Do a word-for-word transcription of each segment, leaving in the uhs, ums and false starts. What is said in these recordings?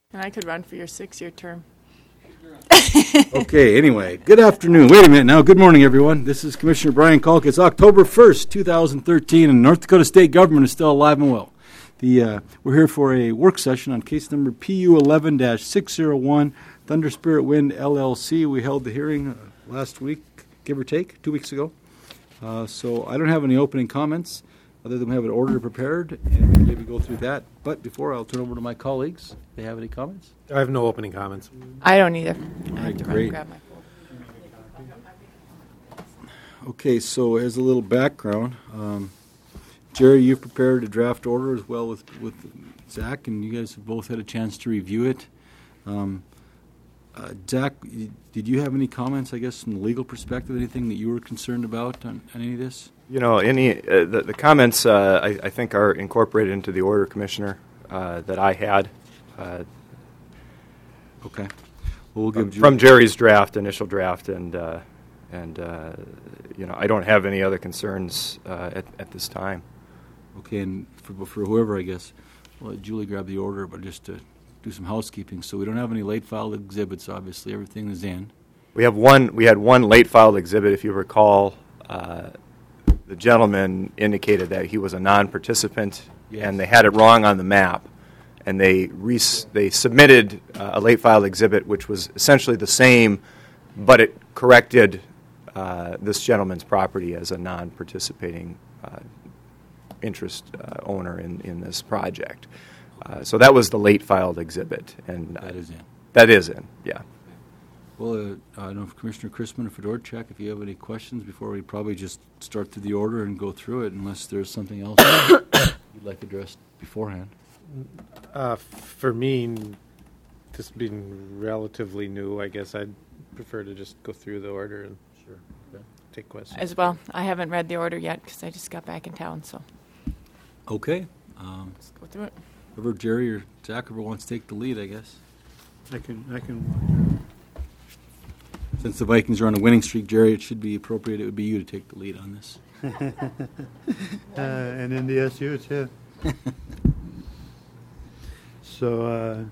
And I could run for your six-year term. Okay, anyway, good afternoon. Wait a minute now. Good morning, everyone. This is Commissioner Brian Kalk. It's October first, two thousand thirteen, and North Dakota State government is still alive and well. The uh, We're here for a work session on case number P U eleven dash six oh one, Thunder Spirit Wind L L C. We held the hearing uh, last week, give or take, two weeks ago. Uh, so I don't have any opening comments other than we have an order prepared, and maybe go through that. But before, I'll turn over to my colleagues. Do they have any comments? I have no opening comments. I don't either. All I right, have to run great. and grab my phone. Okay, so as a little background, um, Jerry, you've prepared a draft order as well with, with Zach, and you guys have both had a chance to review it. Um, uh, Zach, y- did you have any comments, I guess, from the legal perspective, anything that you were concerned about on, on any of this? You know, any uh, the, the comments uh, I, I think are incorporated into the order, Commissioner, uh, that I had uh, Okay. Well, we'll give from Jerry's draft, initial draft, and uh, and uh, you know, I don't have any other concerns uh, at, at this time. Okay, and for, for whoever, I guess, we'll let Julie grab the order, but just to do some housekeeping. So we don't have any late filed exhibits, obviously. Everything is in. We have one. We had one late filed exhibit, if you recall. Uh, the gentleman indicated that he was a non-participant, Yes. and they had it wrong on the map, and they res- they submitted uh, a late filed exhibit, which was essentially the same, but it corrected uh, this gentleman's property as a non-participating uh, interest uh, owner in, in this project. Uh, so that was the late filed exhibit, and uh, That is in. that is in, yeah. Well, uh, I don't know if Commissioner Chrisman or Fedorchak, if you have any questions before we probably just start through the order and go through it, unless there's something else you'd like addressed beforehand. Uh, for me, this being relatively new, I guess I'd prefer to just go through the order and Sure. Okay. take questions. As well, I haven't read the order yet because I just got back in town, so Okay. Um, let's go through it. whoever Jerry or Zach, whoever wants to take the lead, I guess. I can, I can, Since the Vikings are on a winning streak, Jerry, it should be appropriate. It would be you to take the lead on this. uh, and N D S U too. So, uh,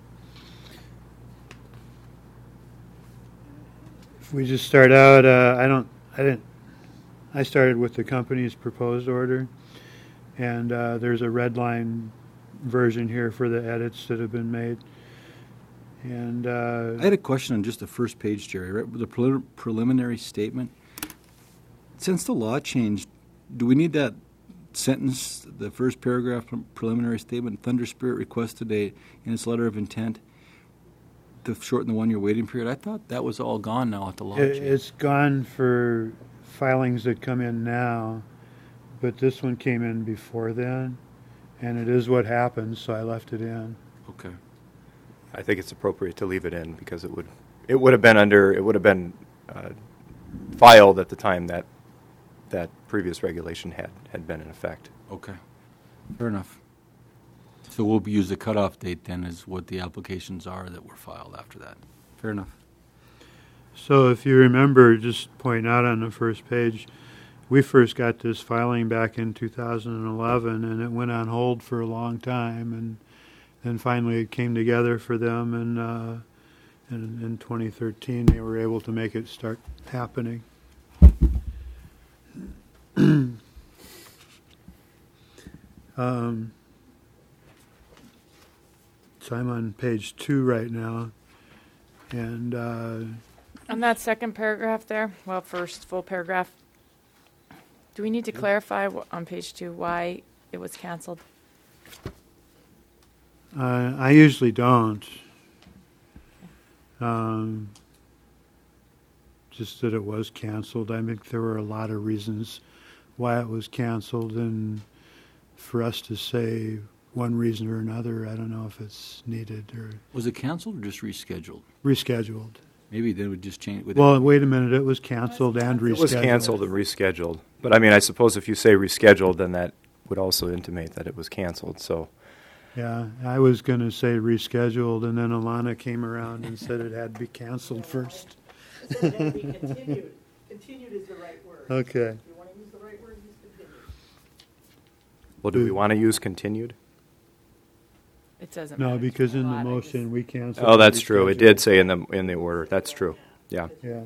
if we just start out, uh, I don't, I didn't, I started with the company's proposed order, and uh, there's a red line version here for the edits that have been made. And uh, I had a question on just the first page, Jerry, right? The prelim- preliminary statement. Since the law changed, do we need that sentence, the first paragraph pre- preliminary statement? Thunder Spirit requested a, in its letter of intent, to shorten the one-year waiting period. I thought that was all gone now at the law it, change. it's gone for filings that come in now, but this one came in before then, and it is what happened, so I left it in. Okay. I think it's appropriate to leave it in because it would it would have been under it would have been uh, filed at the time that that previous regulation had, had been in effect. Okay. Fair enough. So we'll use the cutoff date then as what the applications are that were filed after that. Fair enough. So if you remember, just point out on the first page, we first got this filing back in two thousand eleven, and it went on hold for a long time, and then finally it came together for them, and uh, in, in twenty thirteen they were able to make it start happening. um, so I'm on page two right now, and uh, On that second paragraph there, well, first full paragraph, do we need to clarify wh- on page two why it was canceled? Uh, I usually don't. Um, just that it was canceled. I think there were a lot of reasons why it was canceled, and for us to say one reason or another, I don't know if it's needed or Was it canceled or just rescheduled? rescheduled. Maybe they would just change. With Well, wait a minute. It was canceled and rescheduled. It was canceled and rescheduled. But I mean, I suppose if you say rescheduled, then that would also intimate that it was canceled. So Yeah, I was going to say rescheduled, and then Alana came around and said it had to be canceled first. So it had to be continued. Continued is the right word. Okay. If you want to use the right word, use continued. well, do we want to use continued? It It says No, amended because a in the lot, I motion, just- we canceled. Oh, and that's true. It rescheduled. did say in the, in the order. That's true. Yeah. Yeah.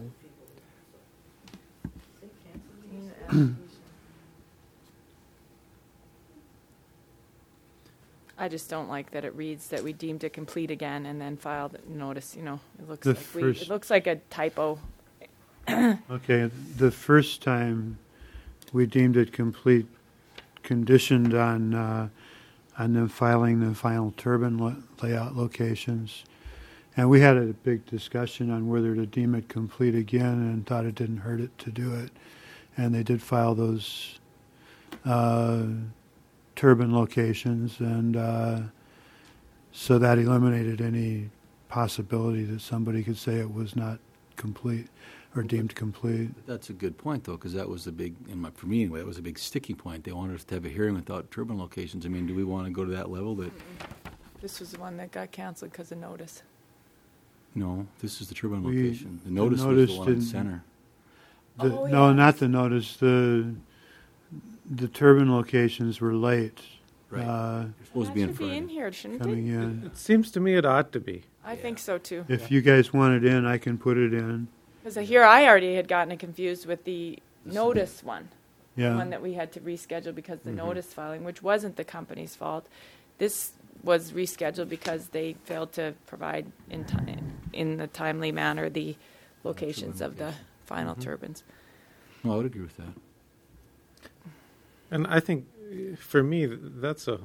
I just don't like that it reads that we deemed it complete again and then filed a notice, you know, it looks The like we, first- it looks like a typo. Okay, the first time we deemed it complete, conditioned on, uh, on them filing the final turbine la- layout locations. And we had a big discussion on whether to deem it complete again and thought it didn't hurt it to do it. And they did file those uh, turbine locations, and uh, so that eliminated any possibility that somebody could say it was not complete or deemed complete. But that's a good point, though, because that was a big, in my, for me anyway, that was a big sticking point. They wanted us to have a hearing without turbine locations. I mean, do we want to go to that level? That This was the one that got canceled because of notice. no, this is the turbine We- location. The the notice, was notice the one in the didn't- center. The, Oh, no, yeah. not the notice. The the turbine locations were late Right. uh, You're supposed to That be in should be front. in here, shouldn't coming it? in. It seems to me it ought to be. I think so too. If you guys want it in, I can put it in. Because here I already had gotten it confused with the notice one. The one Yeah. that we had to reschedule because the Mhm. notice filing, which wasn't the company's fault. This was rescheduled because they failed to provide in time, in the timely manner, the locations of the final Mhm. turbines. No, I would agree with that. And I think, uh, for me, th- that's a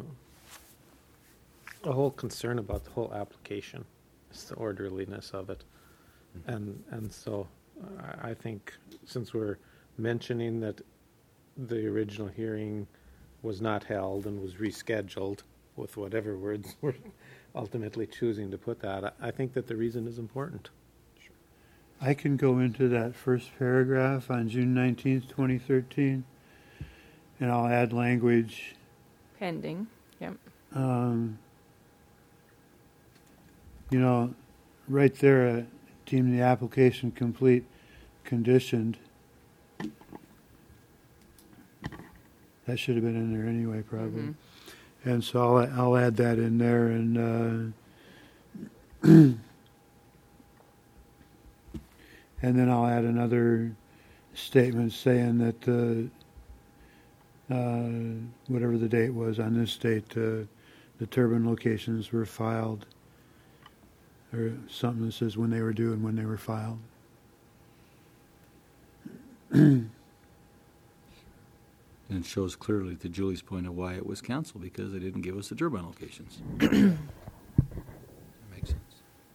a whole concern about the whole application. It's the orderliness of it, and and so I, I think since we're mentioning that the original hearing was not held and was rescheduled with whatever words we're ultimately choosing to put that, I, I think that the reason is important. I can go into that first paragraph on June nineteenth, twenty thirteen, and I'll add language. Pending, yep. Um, you know, right there, uh, deem the application complete, conditioned. That should have been in there anyway, probably. Mhm. And so I'll, I'll add that in there, and uh, and then I'll add another statement saying that uh, uh, whatever the date was on this date, uh, the turbine locations were filed, or something that says when they were due and when they were filed. And it shows clearly, to Julie's point, of why it was canceled, because they didn't give us the turbine locations. That makes sense.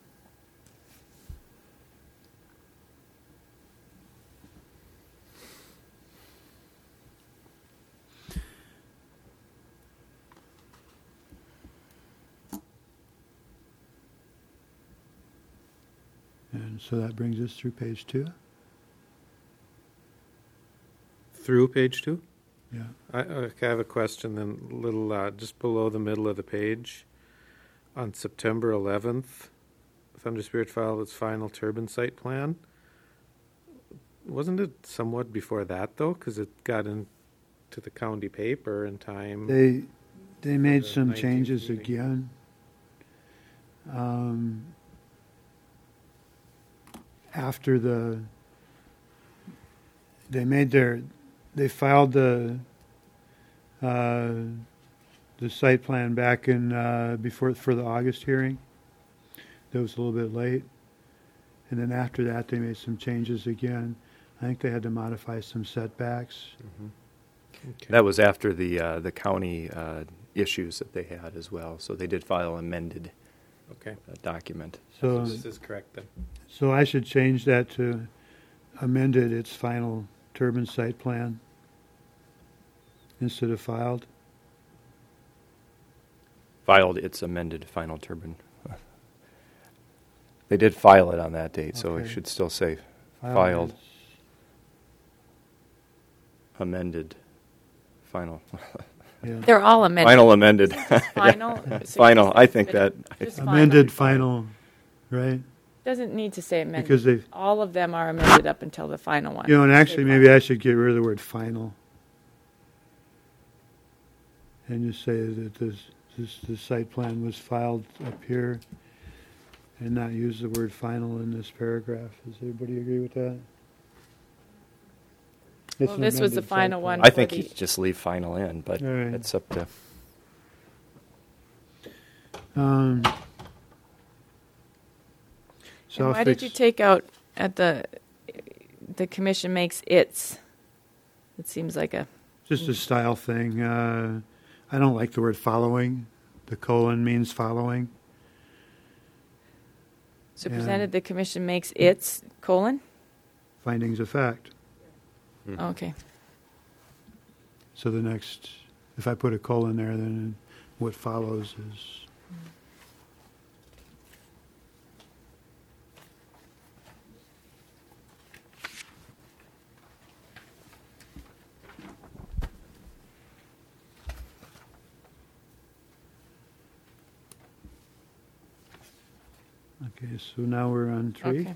And so that brings us through page two. Through page two? Yeah. I, okay, I have a question then, little, uh, just below the middle of the page. On September eleventh, Thunder Spirit filed its final turbine site plan. Wasn't it somewhat before that, though? Because it got into the county paper in time. They they made the some nineteenth changes meeting. again. Um, after the they made their they filed the uh, the site plan back in uh, before for the August hearing. That was a little bit late, and then after that they made some changes again. I think they had to modify some setbacks. Okay. That was after the uh, the county uh, issues that they had as well. So they did file an amended Okay. uh, document. So This is correct then. So I should change that to amended its final turbine site plan instead of filed. Filed its amended final turbine. They did file it on that date, so it Okay. should still say Filed. is- amended final. Yeah. They're all amended. Final amended. Final. Final, I think that. Just Amended final, right? Doesn't need to say amended. Because they, All of them are amended up until the final one. you know, and Say actually final. maybe I should get rid of the word final. And just say that the this, the site plan was filed up here and not use the word final in this paragraph. Does everybody agree with that? It's Well, an this was the amended site final plan. one. I think for you the- just leave final in, but All right. it's up to. Um, so And I'll why did you fix- take out at the, the commission makes its? It seems like a, Just a style thing. Uh, I don't like the word following. The colon means following. so Yeah. presented the commission makes its, colon? Findings of fact. Oh, okay. So the next, if I put a colon there, then what follows is. Okay, so now we're on three. Okay.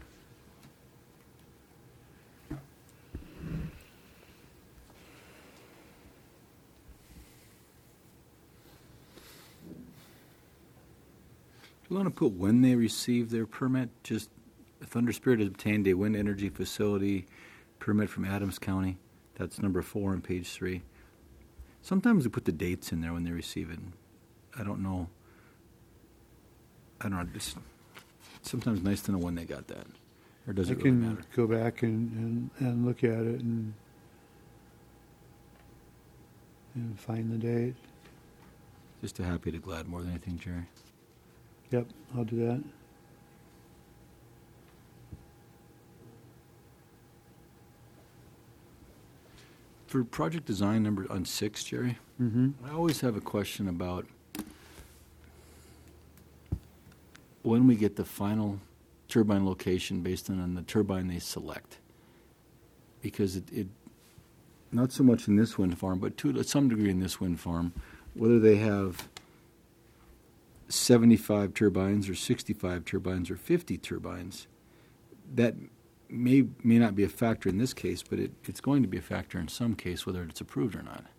Do you want to put when they receive their permit? Just Thunder Spirit has obtained a wind energy facility permit from Adams County. That's number four on page three. Sometimes we put the dates in there when they receive it. I don't know. I don't know. It's sometimes nice to know when they got that. Or does I it really can matter? go back and, and, and look at it and and find the date. Just a happy to glad more than anything, Jerry. Yep, I'll do that. For project design number on six, Jerry, Mm-hmm. I always have a question about when we get the final turbine location based on the turbine they select. Because it, it not so much in this wind farm, but to some degree in this wind farm, whether they have seventy-five turbines or sixty-five turbines or fifty turbines, that may may not be a factor in this case, but it, it's going to be a factor in some case, whether it's approved or not.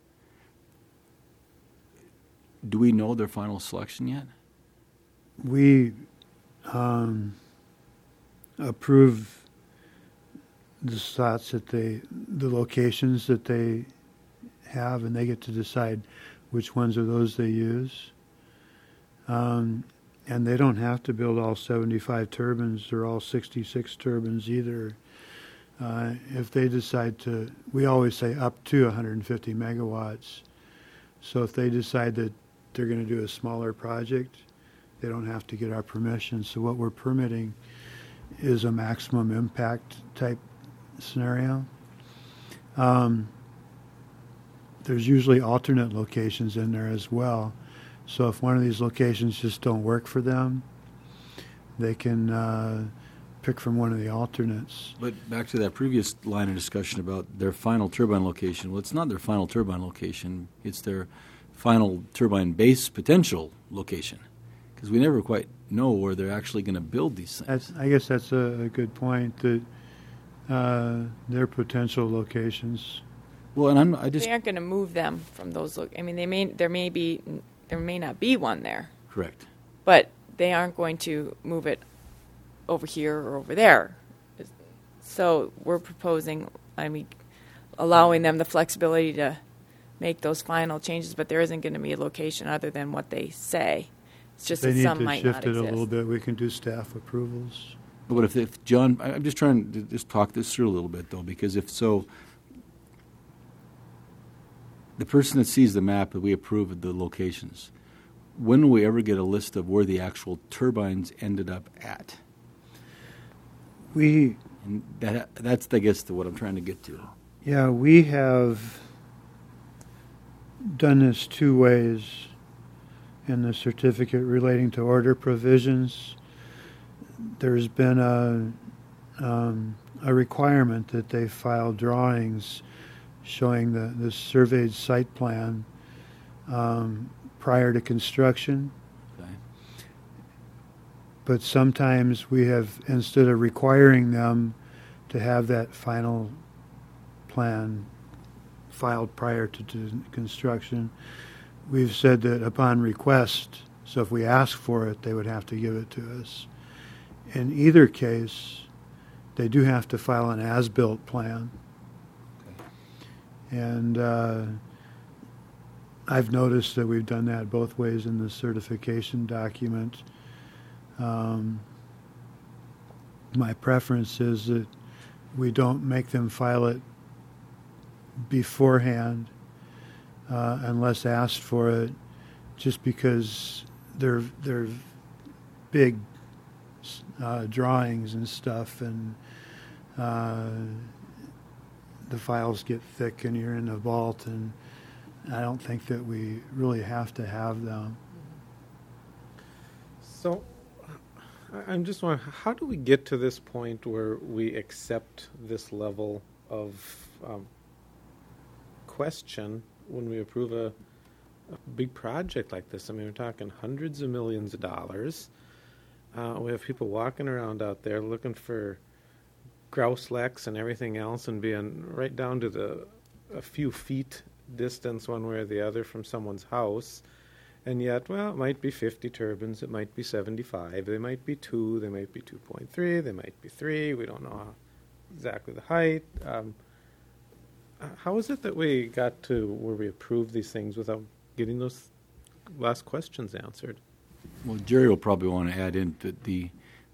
Do we know their final selection yet? We um, approve the slots that they, the locations that they have, and they get to decide which ones of those they use. Um, and they don't have to build all seventy-five turbines or all sixty-six turbines either. Uh, if they decide to, we always say up to one hundred fifty megawatts. So if they decide that they're going to do a smaller project, they don't have to get our permission. So what we're permitting is a maximum impact type scenario. Um, there's usually alternate locations in there as well. So if one of these locations just don't work for them, they can uh, pick from one of the alternates. But back to that previous line of discussion about their final turbine location. Well, it's not their final turbine location. It's their final turbine base potential location. Because we never quite know where they're actually going to build these things. That's, I guess that's a, a good point, that uh, their potential locations. Well, and I'm, I just... They aren't going to move them from those, lo- I mean, they may, there may be, there may not be one there, Correct. but they aren't going to move it over here or over there. So we're proposing, I mean, allowing them the flexibility to make those final changes, but there isn't going to be a location other than what they say. It's just They that need some to might shift not it exist. a little bit. We can do staff approvals. But if, if John... I- I'm just trying to just talk this through a little bit, though, because if so... The person that sees the map that we approve of the locations, when will we ever get a list of where the actual turbines ended up at? We, And that that's, I guess, the, what I'm trying to get to. yeah, we have done this two ways in the certificate relating to order provisions. There's been a, um, a requirement that they file drawings showing the, the surveyed site plan um, prior to construction. Okay. But sometimes we have, instead of requiring them to have that final plan filed prior to, to construction, we've said that upon request, so if we ask for it, they would have to give it to us. In either case, they do have to file an as-built plan. And uh, I've noticed that we've done that both ways in the certification document. Um, my preference is that we don't make them file it beforehand uh, unless asked for it, just because they're they're big uh, drawings and stuff, and uh, the files get thick and you're in a vault, and I don't think that we really have to have them. So I- I'm just wondering, how do we get to this point where we accept this level of um, question when we approve a, a big project like this? I mean, we're talking hundreds of millions of dollars. Uh, we have people walking around out there looking for grouse leks and everything else, and being right down to the a few feet distance one way or the other from someone's house. And yet, well, it might be fifty turbines, it might be seventy-five, they might be two, they might be two point three, they might be three, we don't know how, exactly the height. Um, how is it that we got to where we approve these things without getting those last questions answered? Well, Jerry will probably want to add in that the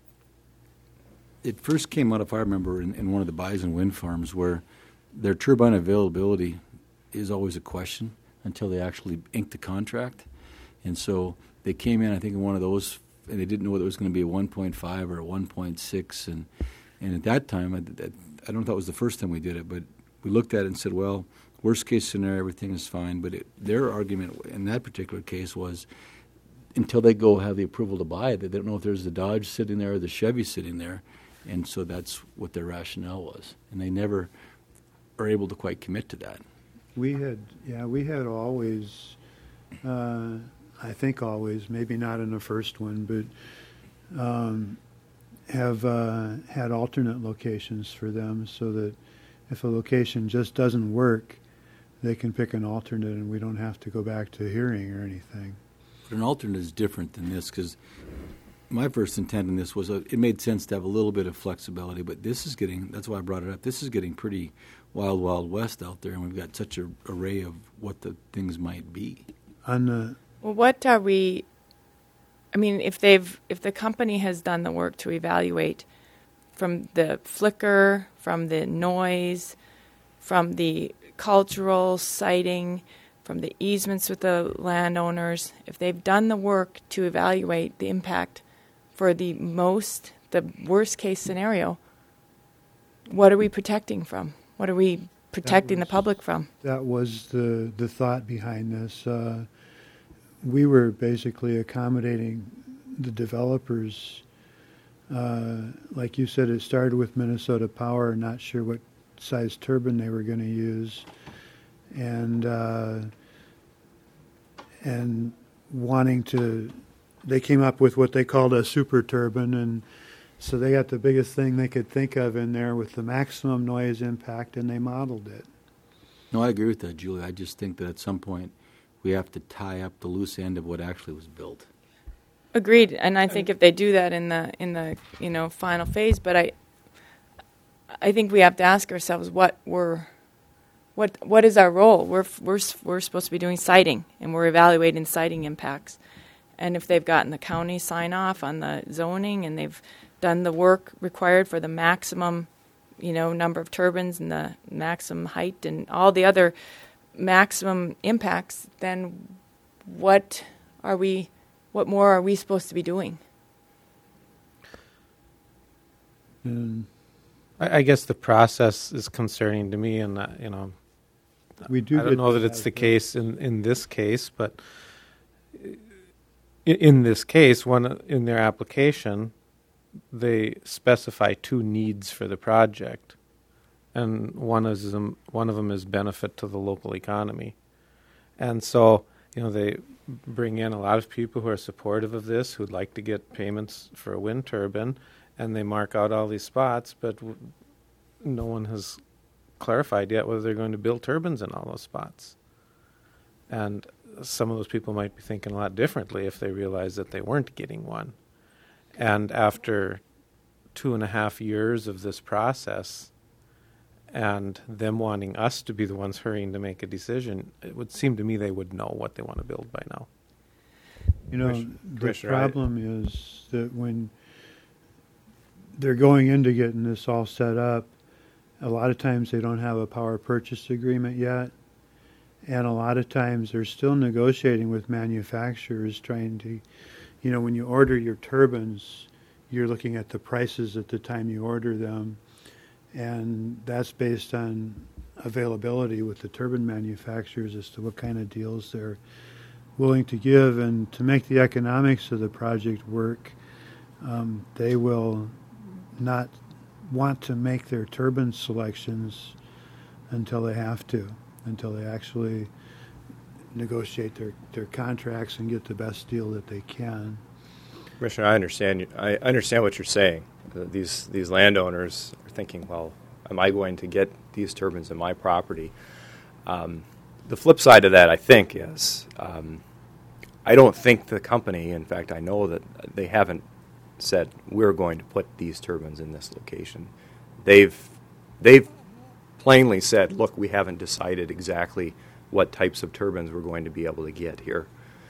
it first came out, if I remember, in, in one of the Bison wind farms where their turbine availability is always a question until they actually ink the contract. And so they came in, I think, in one of those, and they didn't know whether it was going to be a one point five or a one point six. And, and at that time, I, I don't know if that was the first time we did it, but we looked at it and said, well, worst case scenario, everything is fine. But it, their argument in that particular case was until they go have the approval to buy it, they don't know if there's the Dodge sitting there or the Chevy sitting there. And so that's what their rationale was. And they never are able to quite commit to that. We had, yeah, we had always, uh, I think always, maybe not in the first one, but um, have uh, had alternate locations for them so that if a location just doesn't work, they can pick an alternate and we don't have to go back to hearing or anything. But an alternate is different than this because my first intent in this was uh, it made sense to have a little bit of flexibility, but this is getting, that's why I brought it up, this is getting pretty wild, wild west out there, and we've got such an array of what the things might be. On the Well, what are we, I mean, if they've, if the company has done the work to evaluate from the flicker, from the noise, from the cultural siting, from the easements with the landowners, if they've done the work to evaluate the impact for the most, the worst case scenario, what are we protecting from? What are we protecting was, the public from? That was the, the thought behind this. Uh, we were basically accommodating the developers. Uh, like you said, it started with Minnesota Power, not sure what size turbine they were going to use. And uh, and wanting to, they came up with what they called a super turbine, and so they got the biggest thing they could think of in there with the maximum noise impact, and they modeled it. No, I agree with that, Julie. I just think that at some point we have to tie up the loose end of what actually was built. Agreed, and I think if they do that in the in the you know final phase, but I I think we have to ask ourselves what we're what what is our role? We're we're we're supposed to be doing siting, and we're evaluating siting impacts. And if they've gotten the county sign off on the zoning and they've done the work required for the maximum, you know, number of turbines and the maximum height and all the other maximum impacts, then what are we? What more are we supposed to be doing? And I, I guess the process is concerning to me, and uh, you know, we do I don't get know to that it's have the case in, in this case, but in, in this case, one in their application, they specify two needs for the project, and one is um, one of them is benefit to the local economy, and so you know they bring in a lot of people who are supportive of this, who'd like to get payments for a wind turbine, and they mark out all these spots, but w- no one has clarified yet whether they're going to build turbines in all those spots. And some of those people might be thinking a lot differently if they realized that they weren't getting one. And after two and a half years of this process and them wanting us to be the ones hurrying to make a decision, it would seem to me they would know what they want to build by now. You know, Commissioner- the Commissioner, I- problem is that when they're going into getting this all set up, a lot of times they don't have a power purchase agreement yet. And a lot of times they're still negotiating with manufacturers trying to, you know, when you order your turbines, you're looking at the prices at the time you order them. And that's based on availability with the turbine manufacturers as to what kind of deals they're willing to give. And to make the economics of the project work, um, they will not want to make their turbine selections until they have to, until they actually negotiate their, their contracts and get the best deal that they can. Commissioner, I understand. You, I understand what you're saying. Uh, these these landowners are thinking, well, am I going to get these turbines in my property? Um, the flip side of that, I think, is um, I don't think the company. In fact, I know that they haven't said we're going to put these turbines in this location. They've they've plainly said, look, we haven't decided exactly what types of turbines we're going to be able to get here.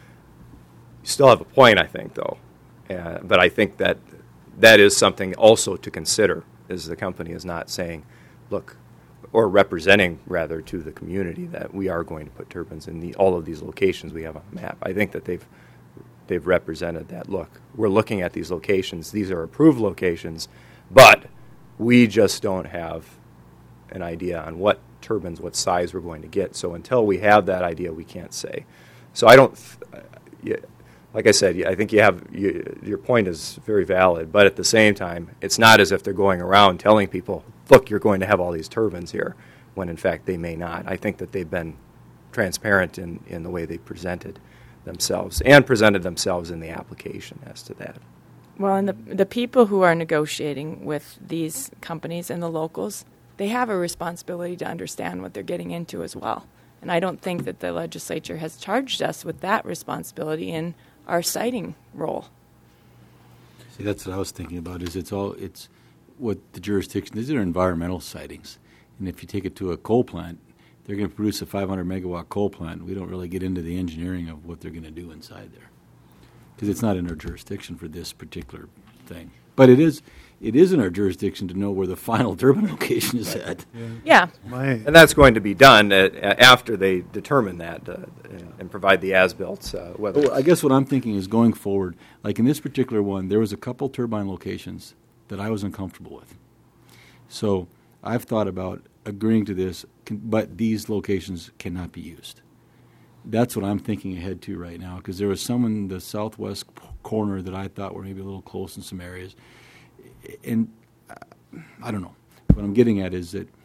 You still have a point, I think, though. Uh, but I think that that is something also to consider, is the company is not saying, look, or representing, rather, to the community that we are going to put turbines in the, all of these locations we have on the map. I think that they've they've represented that, look, we're looking at these locations. These are approved locations, but we just don't have an idea on what turbines, what size we're going to get. So until we have that idea, we can't say. So I don't, th- yeah, like I said, I think you have you, your point is very valid, but at the same time, it's not as if they're going around telling people, look, you're going to have all these turbines here, when in fact they may not. I think that they've been transparent in, in the way they presented themselves and presented themselves in the application as to that. Well, and the the people who are negotiating with these companies and the locals, they have a responsibility to understand what they're getting into as well. And I don't think that the legislature has charged us with that responsibility in our siting role. See, that's what I was thinking about. Is it's all it's what the jurisdiction. These are environmental sightings, and if you take it to a coal plant, they're going to produce a five hundred megawatt coal plant. We don't really get into the engineering of what they're going to do inside there, because it's not in our jurisdiction for this particular thing. But it is. It is in our jurisdiction to know where the final turbine location is at. Yeah. My, And that's going to be done uh, after they determine that uh, and provide the as-built. Uh, whether Well, I guess what I'm thinking is going forward, like in this particular one, there was a couple turbine locations that I was uncomfortable with. So I've thought about agreeing to this, can, but these locations cannot be used. That's what I'm thinking ahead to right now, because there was some in the southwest p- corner that I thought were maybe a little close in some areas. And uh, I don't know. What I'm getting at is that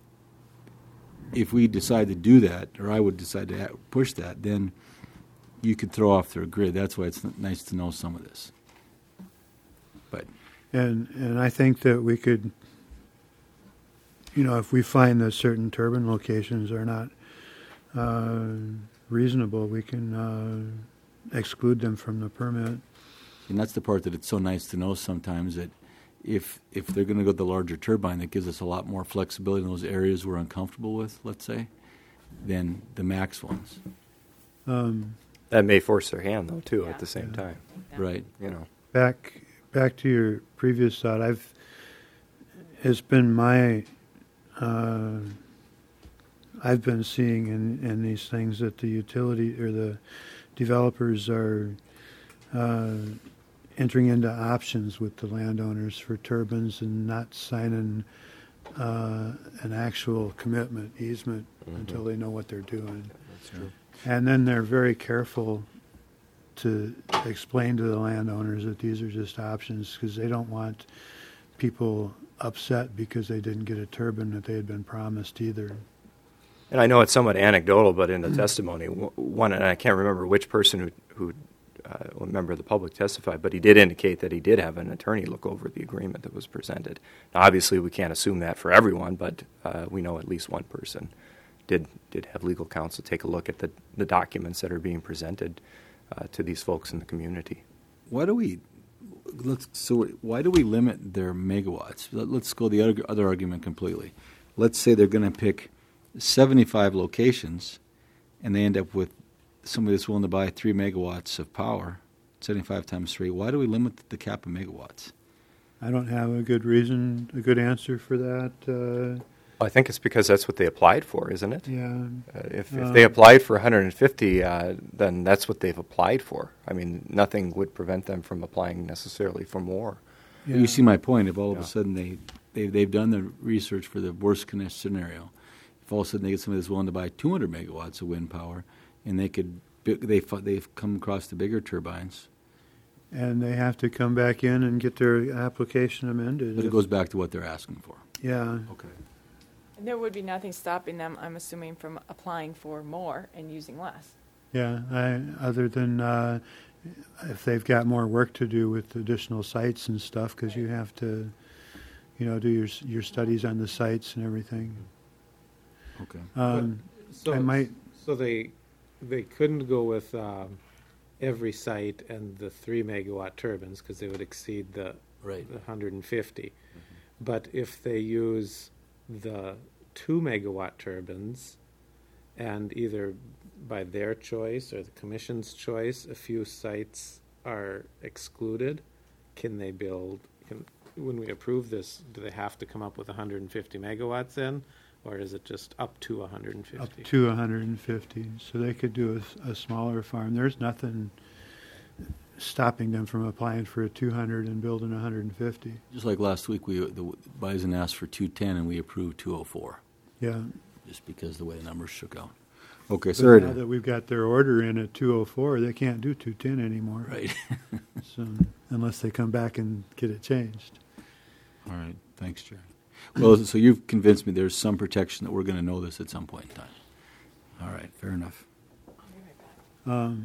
if we decide to do that, or I would decide to ha- push that, then you could throw off their grid. That's why it's n- nice to know some of this. But and and I think that we could, you know, if we find that certain turbine locations are not uh, reasonable, we can uh, exclude them from the permit. and that's the part that it's so nice to know sometimes that if if they're going to go the larger turbine, that gives us a lot more flexibility in those areas we're uncomfortable with, let's say, than the max ones. Um, that may force their hand, though, too, Yeah. at the same time. Right. You know. back back to your previous thought, I've it's been my uh, I've been seeing in, in these things that the utility or the developers are uh, entering into options with the landowners for turbines and not signing uh, an actual commitment easement Mhm. until they know what they're doing. That's true. And then they're very careful to explain to the landowners that these are just options because they don't want people upset because they didn't get a turbine that they had been promised either. And I know it's somewhat anecdotal, but in the testimony, w- one, and I can't remember which person who, who uh, a member of the public testified, but he did indicate that he did have an attorney look over the agreement that was presented. Now, obviously, we can't assume that for everyone, but uh, we know at least one person did did have legal counsel take a look at the, the documents that are being presented uh, to these folks in the community. Why do we let's so why do we limit their megawatts? Let, let's go the other, other argument completely. Let's say they're going to pick seventy-five locations, and they end up with somebody that's willing to buy three megawatts of power, seventy-five times three. Why do we limit the cap of megawatts? I don't have a good reason, a good answer for that. Uh, I think it's because that's what they applied for, isn't it? yeah. Uh, if, if Uh, they applied for one hundred fifty, uh, then that's what they've applied for. I mean, nothing would prevent them from applying necessarily for more. yeah. You see my point. If all of Yeah. a sudden they, they, they've done the research for the worst case scenario, if all of a sudden they get somebody that's willing to buy two hundred megawatts of wind power, and they could, they, they've come across the bigger turbines. And they have to come back in and get their application amended. But it If- goes back to what they're asking for. Yeah. Okay. And there would be nothing stopping them, I'm assuming, from applying for more and using less. Yeah, I, other than uh, if they've got more work to do with additional sites and stuff, because you have to, you know, do your s- your studies on the sites and everything. Okay. Um, So, I might, so they they couldn't go with um, every site and the three megawatt turbines because they would exceed the, Right. the one hundred fifty. But if they use the two megawatt turbines and either by their choice or the commission's choice, a few sites are excluded, can they build, can, when we approve this, do they have to come up with one hundred fifty megawatts then? Or is it just up to one hundred fifty? up to one hundred fifty, so they could do a s- a, smaller farm. There's nothing stopping them from applying for a two hundred and building one hundred fifty. Just like last week, we the Bison asked for two ten, and we approved two oh four, Yeah. just because the way the numbers shook out. Okay, But sorry. now to- that we've got their order in at two oh four, they can't do two ten anymore. Right. So, unless they come back and get it changed. All right. Thanks, Jerry. Well, so you've convinced me there's some protection that we're going to know this at some point in time. All right. Fair enough. Um,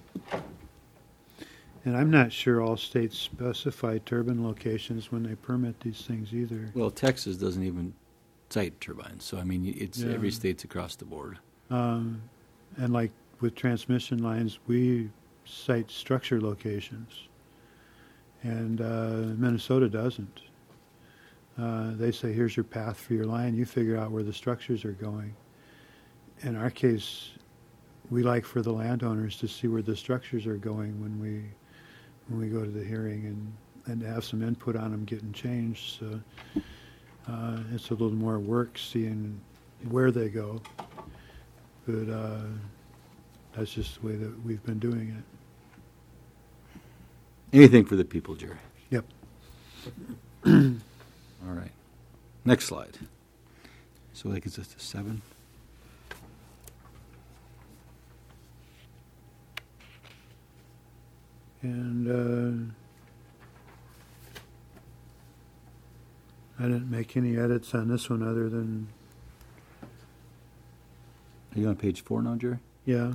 and I'm not sure all states specify turbine locations when they permit these things either. Well, Texas doesn't even cite turbines, so I mean, it's Yeah. every state's across the board. Um, and like with transmission lines, we cite structure locations, and uh, Minnesota doesn't. Uh, they say, here's your path for your line. You figure out where the structures are going. In our case, we like for the landowners to see where the structures are going when we when we go to the hearing, and, and to have some input on them getting changed. So uh, it's a little more work seeing where they go. But uh, that's just the way that we've been doing it. Anything for the people, Jerry. Yep. All right. Next slide. So that gets us to seven. And uh, I didn't make any edits on this one other than, Are you on page four now, Jerry? yeah.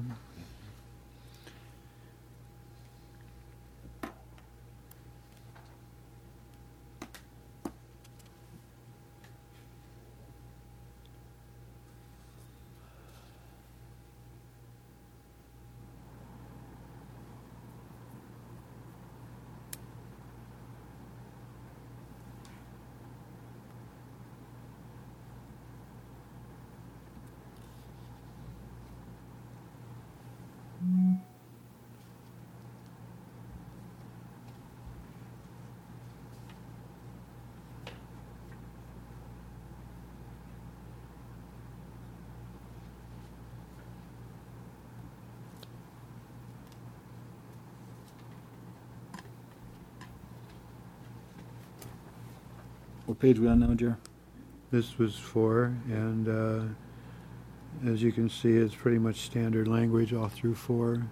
What page are we on now, Jerry? This was four, and uh, as you can see, it's pretty much standard language all through four.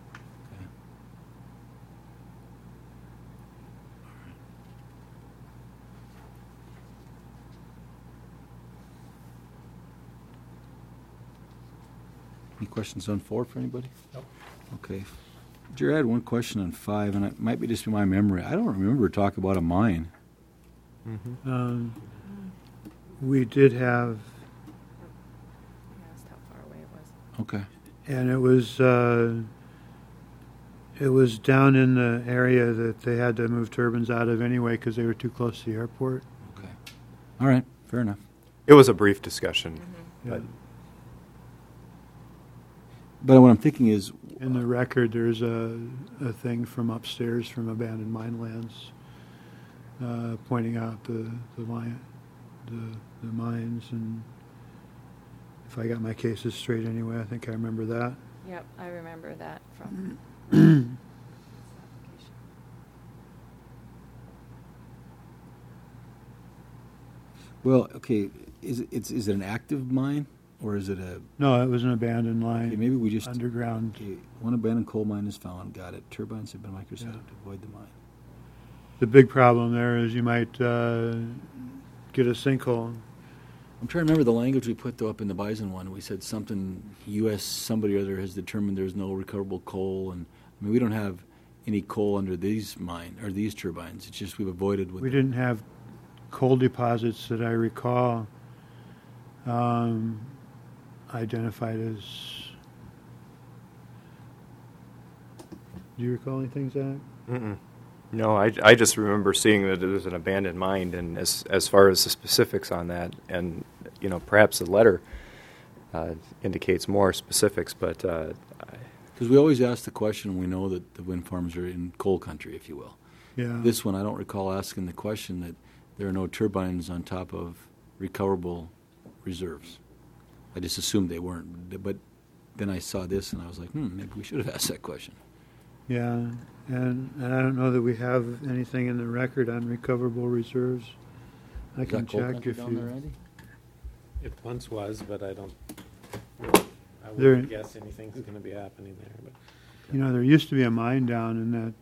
Any questions on four for anybody? Nope. Okay. Jerry, I had one question on five, and it might be just my memory. I don't remember talking about a mine. Mm-hmm. Um, we did have Okay. and it was uh, it was down in the area that they had to move turbines out of anyway because they were too close to the airport. Okay. All right. Fair enough. It was a brief discussion, but Yeah. But what I'm thinking is, In the record, there's a, a thing from upstairs from Abandoned Mine Lands uh, pointing out the the, line, the the mines, and if I got my cases straight anyway, I think I remember that. Yep, I remember that from. well, okay, is it, it's, is it an active mine or is it a, No, it was an abandoned okay, line, maybe we just, underground. okay, one abandoned coal mine is found, got it. Turbines have been microscoped Yeah. to avoid the mine. The big problem there is you might uh, get a sinkhole. I'm trying to remember the language we put though up in the Bison one. We said something, U S somebody or other has determined there's no recoverable coal, and I mean we don't have any coal under these mine or these turbines. It's just we've avoided with We didn't have coal deposits that I recall um, identified as. Do you recall anything, Zach? mm-mm. No, I, I just remember seeing that it was an abandoned mine, and as as far as the specifics on that, and you know, perhaps the letter uh, indicates more specifics, but uh, I, because we always ask the question. We know that the wind farms are in coal country, if you will. Yeah. This one, I don't recall asking the question that there are no turbines on top of recoverable reserves. I just assumed they weren't. But then I saw this, and I was like, hmm, maybe we should have asked that question. Yeah, and, and I don't know that we have anything in the record on recoverable reserves. I Is can that coal check country if down there, you. Andy? It once was, but I don't. I There- wouldn't guess anything's going to be happening there. But You know, there used to be a mine down in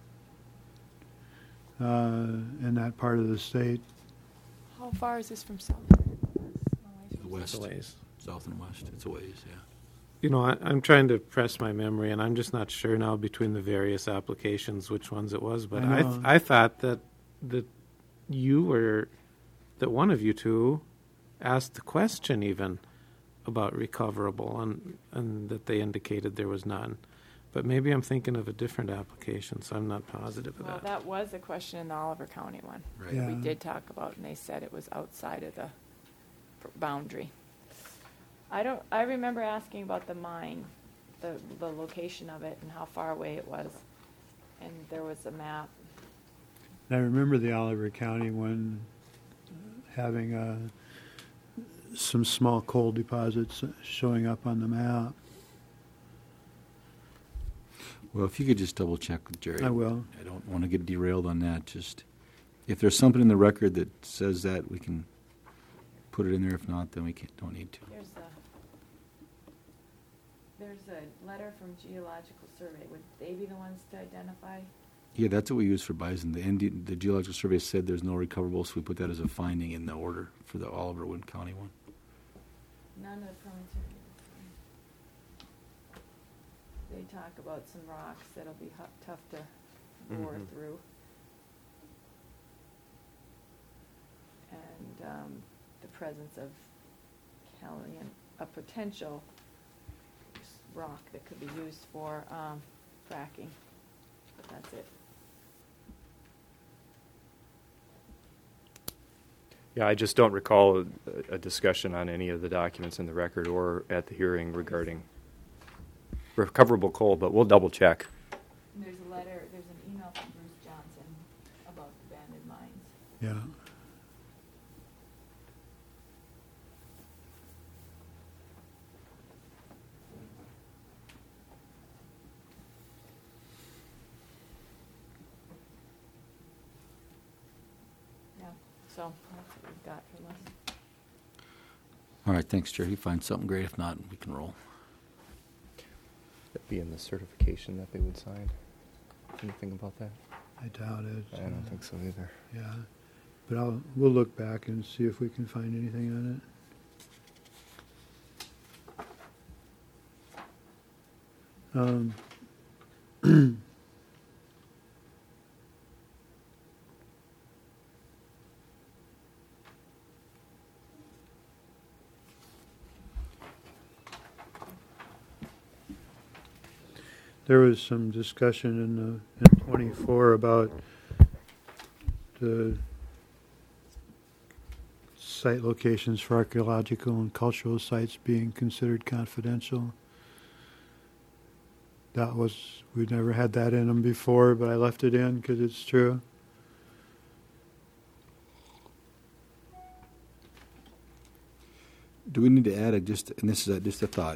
that uh, in that part of the state. How far is this from South? The west, it's a ways. south and west. It's a ways, yeah. You know, I, I'm trying to press my memory, and I'm just not sure now between the various applications which ones it was. But I I, know. th- I thought that that you were that one of you two asked the question even about recoverable, and and that they indicated there was none. But maybe I'm thinking of a different application, so I'm not positive of Well, that. that was a question in the Oliver County one. Right. Yeah. We did talk about, and they said it was outside of the pr- boundary. I don't. I remember asking about the mine, the the location of it, and how far away it was, and there was a map. And I remember the Oliver County one having uh, some small coal deposits showing up on the map. Well, if you could just double check with Jerry. I will. I don't want to get derailed on that. Just if there's something in the record that says that, we can put it in there. If not, then we can't, don't need to. There's a there's a letter from Geological Survey. Would they be the ones to identify? Yeah, that's what we use for Bison. The, N D, the Geological Survey said there's no recoverable, so we put that as a finding in the order for the Oliver Wind County one. None of the permits are. They talk about some rocks that'll be hu- tough to bore Mhm. through. And um, the presence of Callian, a potential s- rock that could be used for um, fracking. But that's it. yeah, I just don't recall a, a discussion on any of the documents in the record or at the hearing regarding recoverable coal, but we'll double check. And there's a letter, there's an email from Bruce Johnson about abandoned mines. Yeah. Yeah, so that's what we've got from us. All right, thanks, Jerry. Find something great. If not, we can roll. That'd be in the certification that they would sign. Anything about that? I doubt it. I don't think so either. Yeah, but I'll we'll look back and see if we can find anything on it. Um, there was some discussion in the, in twenty-four about the site locations for archaeological and cultural sites being considered confidential. That was, we'd never had that in them before, but I left it in because it's true. Do we need to add a just, and this is a, just a thought.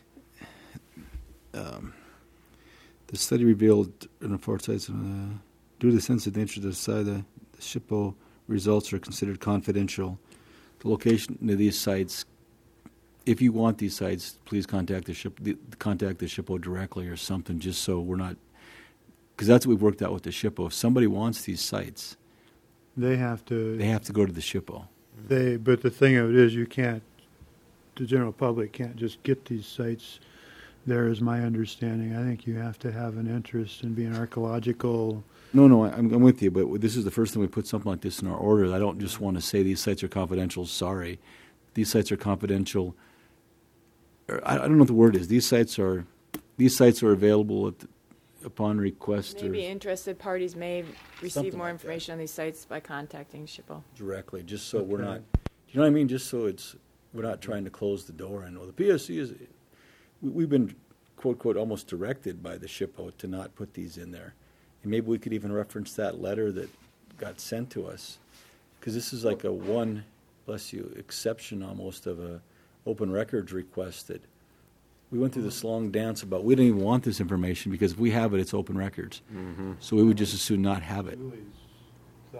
Um, the study revealed in the fourth sites, uh, due to the sensitive nature of the site, the, the SHPO results are considered confidential. The location of these sites, if you want these sites, please contact the ship, the, contact the SHPO directly or something, just so we're not, because that's what we've worked out with the SHPO. If somebody wants these sites, They have to. they have to go to the SHPO. They, but the thing of it is, you can't. The general public can't just get these sites. There is my understanding. I think you have to have an interest in being archaeological. No, no, I- I'm, I'm with you, but this is the first time we put something like this in our order. I don't just want to say these sites are confidential. Sorry, these sites are confidential. Or, I, I don't know what the word is. These sites are, these sites are available at the, upon request Maybe or interested parties may receive Something more like that. information on these sites by contacting SHPO. directly, just so we're Okay. not. You know what I mean? Just so it's we're not trying to close the door. And well, the P S C is. We, we've been quote quote almost directed by the SHPO to not put these in there, and maybe we could even reference that letter that got sent to us, because this is like a one, bless you, exception almost of a open records request that we went through this long dance about. We didn't even want this information because if we have it, it's open records. Mm-hmm. So we would just as soon not have it. Julie's thought.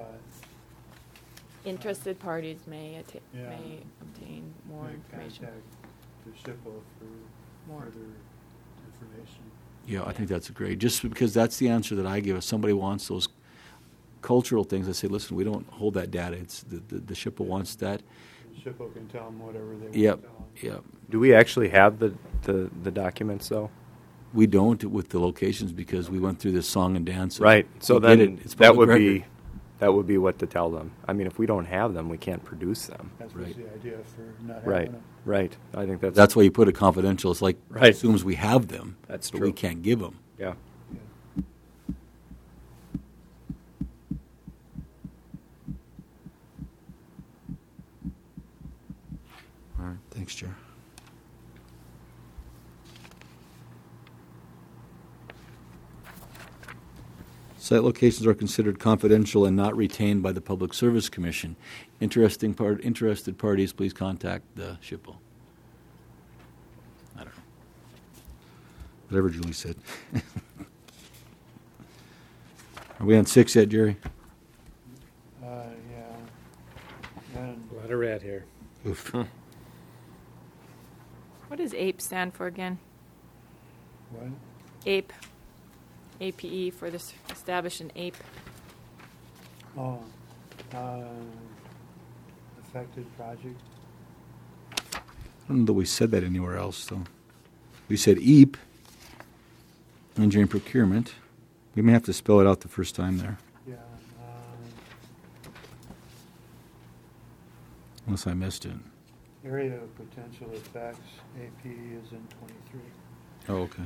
Interested parties may, atta- Yeah. may obtain more May information. contact the SHPO for More. further information. Yeah, I think that's great. Just because that's the answer that I give. If somebody wants those cultural things, I say, listen, we don't hold that data. It's the the, the SHPO wants that. The SHPO can tell them whatever they want Yep, to tell them. yep. Do we actually have the, the, the documents, though? We don't with the locations because we went through this song and dance. Right. So We did then it. It's that public would be record. that would be what to tell them. I mean, if we don't have them, we can't produce them. That's Right. what's the idea for not Right. having them. Right. I think that's That's why you put it confidential. It's like Right. assumes we have them, That's but true. we can't give them. yeah. Yeah. All right. Thanks, Chair. Site locations are considered confidential and not retained by the Public Service Commission. Interesting part, interested parties, please contact the SHPO. I don't know. Whatever Julie said. Are we on six yet, Jerry? Uh, yeah. And A lot of red here. Oof. What does A P E stand for again? what? A P E. A P E for this, establish an A P E. Oh, uh, affected project. I don't know that we said that anywhere else, though. We said E A P, engineering procurement. We may have to spell it out the first time there, Yeah. Um, unless I missed it. area of potential effects. A P is in twenty-three. Oh, okay.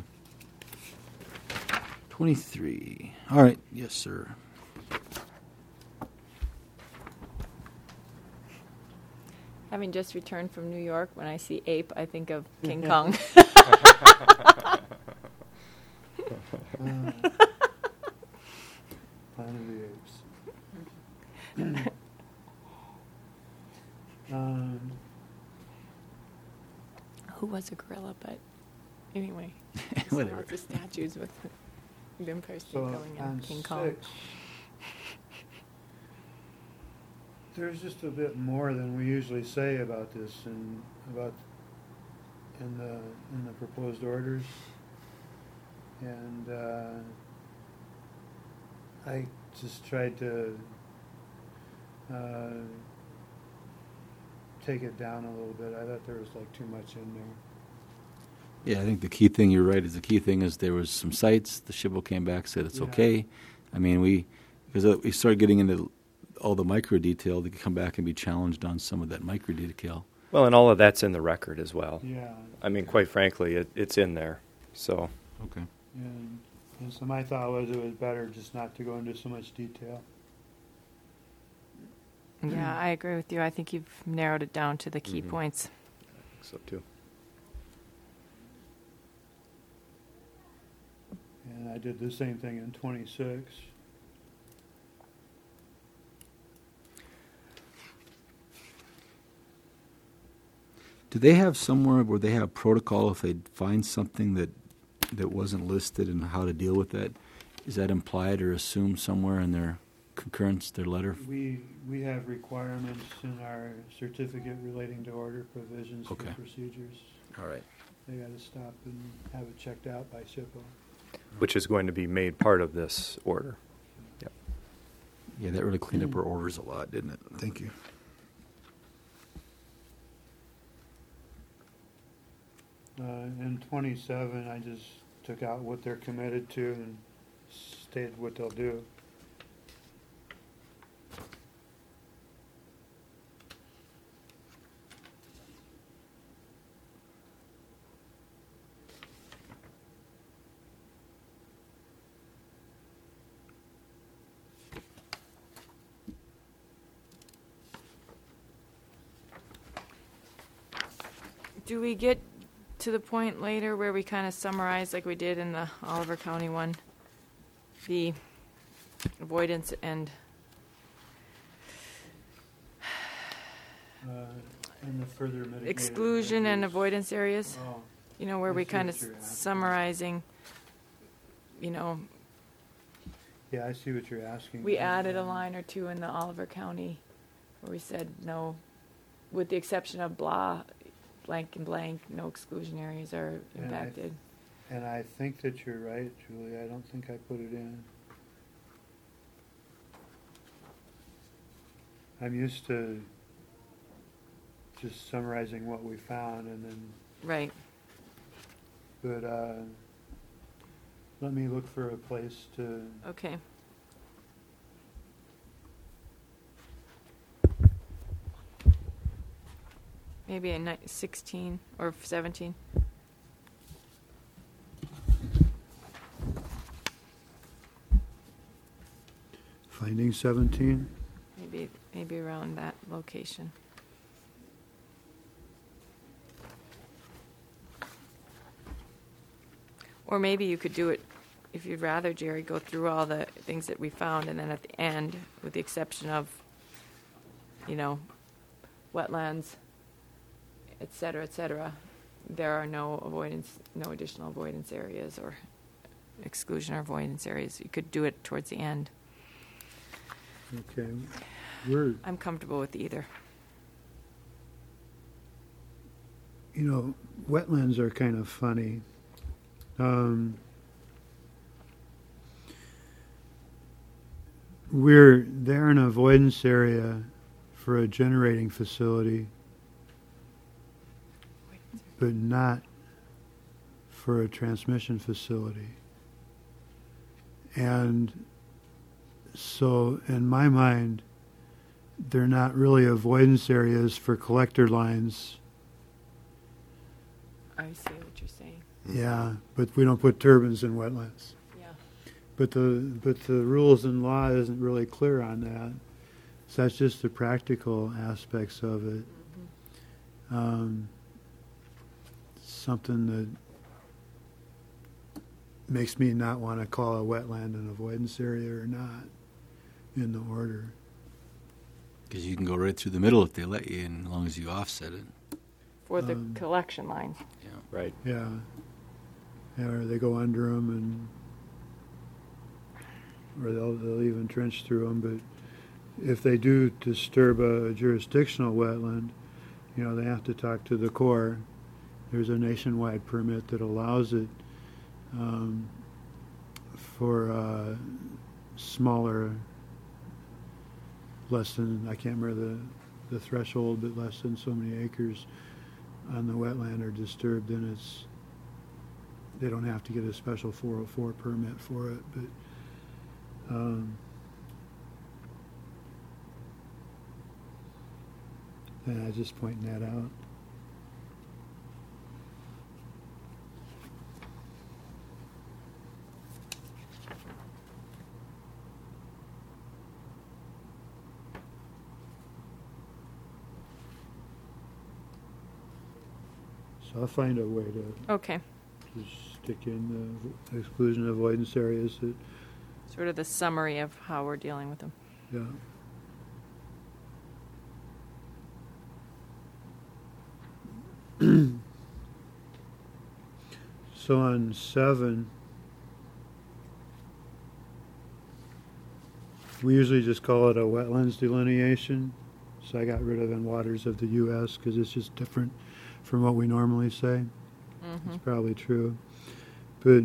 twenty-three. All right. Yes, sir. Having just returned from New York, when I see A P E, I think of King Kong. Uh, Planet of the Apes. um, Who was a gorilla, but anyway. there's Whatever. Lots of statues with the Empire State so Building on and King Kong. six, there's just a bit more than we usually say about this and about in the in the proposed orders. And uh, I just tried to uh, take it down a little bit. I thought there was like too much in there. Yeah, I think the key thing, you're right, is the key thing is there was some sites, the SHPO came back, said it's Yeah. okay. I mean, we, because uh, we started getting into all the micro detail, they could come back and be challenged on some of that micro detail. Well, and all of that's in the record as well. Yeah. I mean, quite frankly, it, it's in there. So Okay. And, and so my thought was it was better just not to go into so much detail. Yeah, I agree with you. I think you've narrowed it down to the key Mhm. points. I think so too. And I did the same thing in twenty-six. Do they have somewhere where they have protocol if they find something that that wasn't listed and how to deal with that? Is that implied or assumed somewhere in their concurrence, their letter? We, we have requirements in our certificate relating to order provisions for Okay. procedures. All right. They gotta stop and have it checked out by SHPO. Which is going to be made part of this order. Yeah, that really cleaned up our orders a lot, didn't it? Thank you. Uh, in twenty-seven, I just took out what they're committed to and stated what they'll do. Do we get to the point later where we kind of summarize, like we did in the Oliver County one, the avoidance and Uh, and the further mitigated exclusion and measures. avoidance areas? Oh, You know, where I we see kind what of you're asking. summarizing, you know, yeah, I see what you're asking. we added a line or two in the Oliver County where we said no, with the exception of blah, blank and blank, no exclusion areas are And I- impacted. And I think that you're right, Julie. I don't think I put it in. I'm used to just summarizing what we found and then, Right. but, uh, let me look for a place to, Okay. Maybe a ni- sixteen or seventeen. finding seventeen. Maybe maybe around that location. Or maybe you could do it, if you'd rather, Jerry, go through all the things that we found, and then at the end, with the exception of, you know, wetlands, et cetera, et cetera, there are no avoidance, no additional avoidance areas or exclusion or avoidance areas. You could do it towards the end. Okay, we're, I'm comfortable with either. you know, wetlands are kind of funny. Um, we're, they're an avoidance area for a generating facility, but not for a transmission facility. And so, in my mind, they're not really avoidance areas for collector lines. I see what you're saying. Yeah, but we don't put turbines in wetlands. Yeah. But the but the rules and law isn't really clear on that. So that's just the practical aspects of it. Mm-hmm. Um, something that makes me not want to call a wetland an avoidance area or not in the order. Because you can go right through the middle if they let you in, as long as you offset it. For the Um, collection lines. Yeah. Right. Yeah. Yeah, or they go under them, and or they'll they'll even trench through them. But if they do disturb a jurisdictional wetland, you know, they have to talk to the Corps. There's a nationwide permit that allows it um, for uh, smaller, less than, I can't remember the the threshold, but less than so many acres on the wetland are disturbed, then it's, they don't have to get a special four oh four permit for it, but um, and I was just pointing that out. So I'll find a way to Okay. just stick in the exclusion avoidance areas that, Sort of the summary of how we're dealing with them. yeah. So on seven, we usually just call it a wetlands delineation. So I got rid of in waters of the U S because it's just different from what we normally say. Mm-hmm. It's probably true. But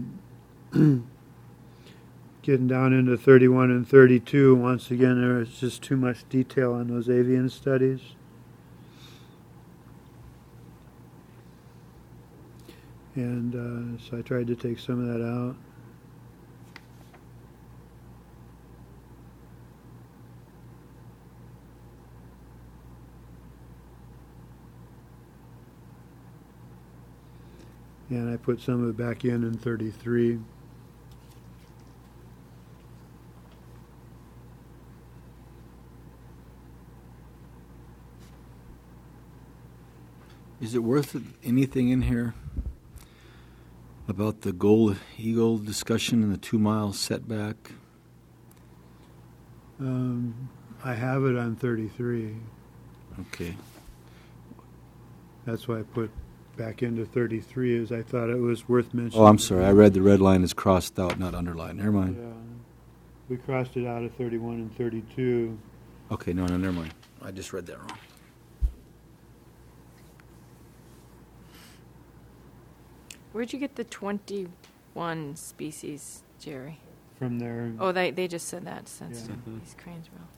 getting down into thirty-one and thirty-two, once again, there's just too much detail on those avian studies. And uh, so I tried to take some of that out. And I put some of it back in in thirty-three. Is it worth it- anything in here about the gold eagle discussion and the two-mile setback? Um, I have it on thirty-three. Okay. That's why I put back into thirty-three, as I thought it was worth mentioning. Oh, I'm sorry. I read the red line is crossed out, not underlined. Never mind. Yeah. We crossed it out at thirty-one and thirty-two. Okay, no, no, never mind. I just read that wrong. Where'd you get the twenty-one species, Jerry? From there. Oh, they they just said that since Yeah. Mhm. East Cranesville.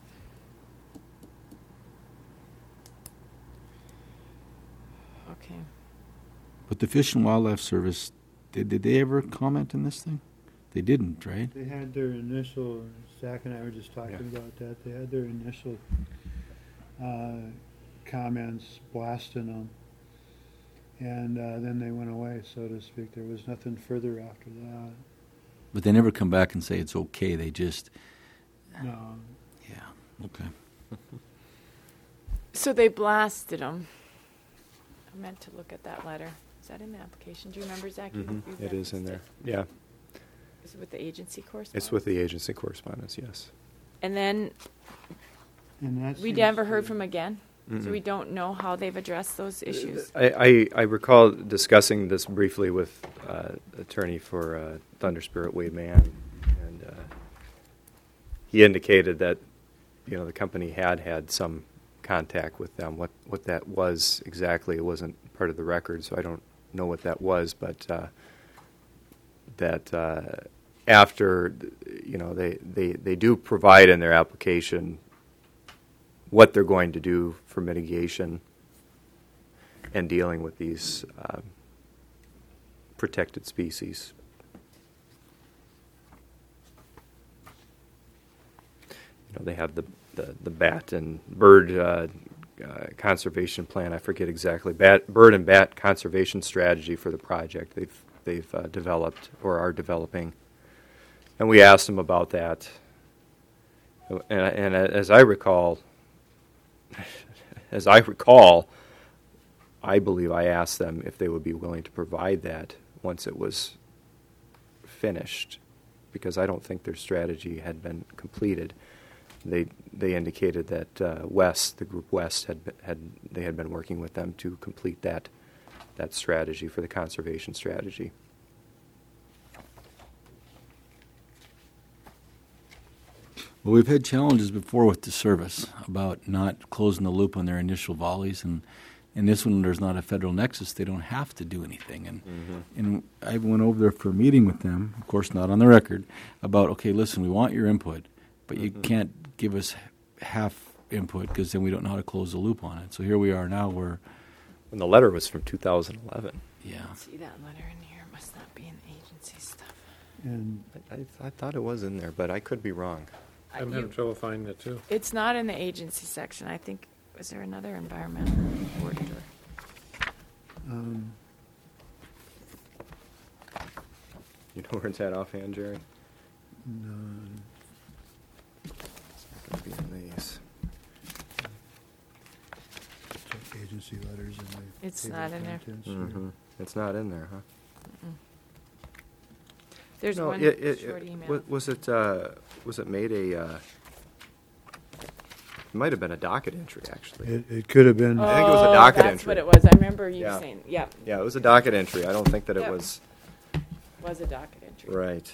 Okay. But the Fish and Wildlife Service, did, did they ever comment on this thing? They didn't, right? They had their initial, Zach and I were just talking Yeah. about that, they had their initial uh, comments blasting them. And uh, then they went away, so to speak. There was nothing further after that. But they never come back and say it's okay. They just, No. yeah, okay. So they blasted them. I meant to look at that letter. Is that in the application? Do you remember, Zach? You- Mhm. you It is in referenced there. it. Yeah, Is it with the agency correspondence? it's with the agency correspondence, yes. And then And that we seems never to- heard from again, so Mm-mm. we don't know how they've addressed those issues. I, I, I recall discussing this briefly with uh, attorney for uh, Thunder Spirit, Wade Mann, and uh, he indicated that, you know, the company had had some contact with them. What what that was exactly, it wasn't part of the record, so I don't know what that was, but uh, that uh, after, you know, they, they, they do provide in their application what they're going to do for mitigation and dealing with these um, protected species. You know, they have the, the, the bat and bird uh, uh, conservation plan. I forget exactly. Bat, bird and bat conservation strategy for the project they've they've uh, developed or are developing. And we asked them about that. And, and as I recall, as I recall, I believe I asked them if they would be willing to provide that once it was finished, because I don't think their strategy had been completed. They they indicated that uh, West, the group West, had be- had they had been working with them to complete that that strategy for the conservation strategy. Well, we've had challenges before with the service about not closing the loop on their initial volleys, and in this one, there's not a federal nexus. They don't have to do anything. And and I went over there for a meeting with them, of course, not on the record, about, okay, listen, we want your input, but you can't give us half input because then we don't know how to close the loop on it. So here we are now where, And the letter was from two thousand eleven. yeah. See that letter in here? Must not be in the agency stuff. And I, I, I thought it was in there, but I could be wrong. I- I'm you- having trouble finding it too. It's not in the agency section. I think, was there another environmental report or? um, You know where it's at offhand, Jerry? no, It's not going to be in these. check agency emergency letters in the. It's table not of in there. contents. Mm-hmm. It's not in there, huh? There's No, one it- it- short it- email. wa- Was it, uh, was it made a, uh, it might have been a docket entry, actually. It, it could have been. I think it was a Oh, docket that's entry. what it was. I remember you Yeah. saying, yeah, Yeah, it was a docket entry. I don't think that it Yep. was, was a docket entry. right.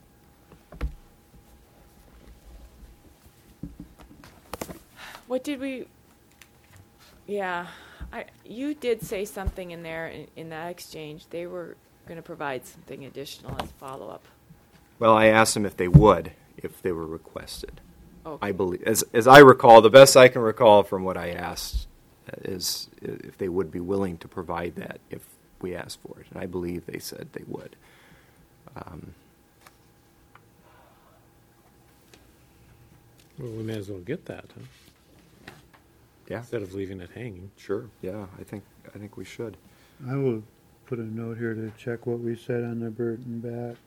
What did we? Yeah, I. You did say something in there in, in that exchange. They were going to provide something additional as follow up. Well, I asked them if they would, if they were requested. Okay. I believe, as as I recall, the best I can recall from what I asked is if they would be willing to provide that if we asked for it, and I believe they said they would. Um, Well, we may as well get that, huh? yeah, Instead of leaving it hanging. sure. Yeah, I think I think we should. I will put a note here to check what we said on the Burton bat.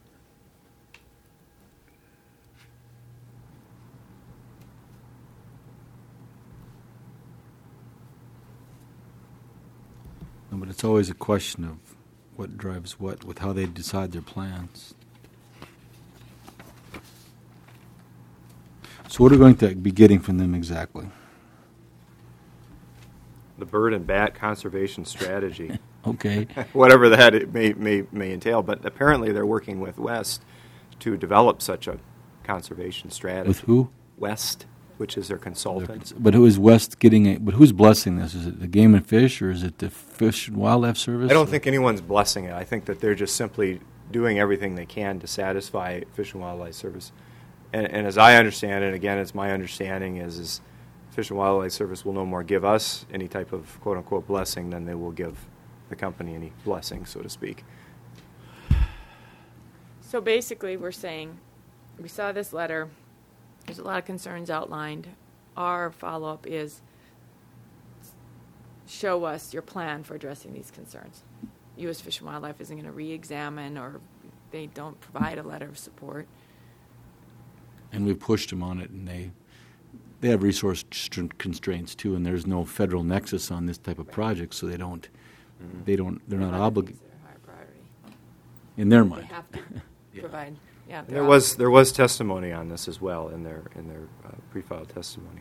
No, but it's always a question of what drives what with how they decide their plans. So what are we going to be getting from them exactly? The bird and bat conservation strategy, Okay. whatever that it may, may may entail, but apparently they're working with West to develop such a conservation strategy. With who? West, which is their consultant. But who is West getting a, but who's blessing this? Is it the Game and Fish or is it the Fish and Wildlife Service? I don't think anyone's blessing it. I think that they're just simply doing everything they can to satisfy Fish and Wildlife Service. And, and as I understand it, again, it's my understanding is, is Fish and Wildlife Service will no more give us any type of quote-unquote blessing than they will give the company any blessing, so to speak. So basically, we're saying we saw this letter. There's a lot of concerns outlined. Our follow up is show us your plan for addressing these concerns. U S Fish and Wildlife isn't going to re examine or they don't provide a letter of support. And we pushed them on it, and they they have resource str- constraints too, and there's no federal nexus on this type of project, so they don't Mm-hmm. they don't they're not Other obligated things that are higher priority. in their They mind. have to provide. Yeah, And they're there ob- was there was testimony on this as well in their in their uh, pre-filed testimony.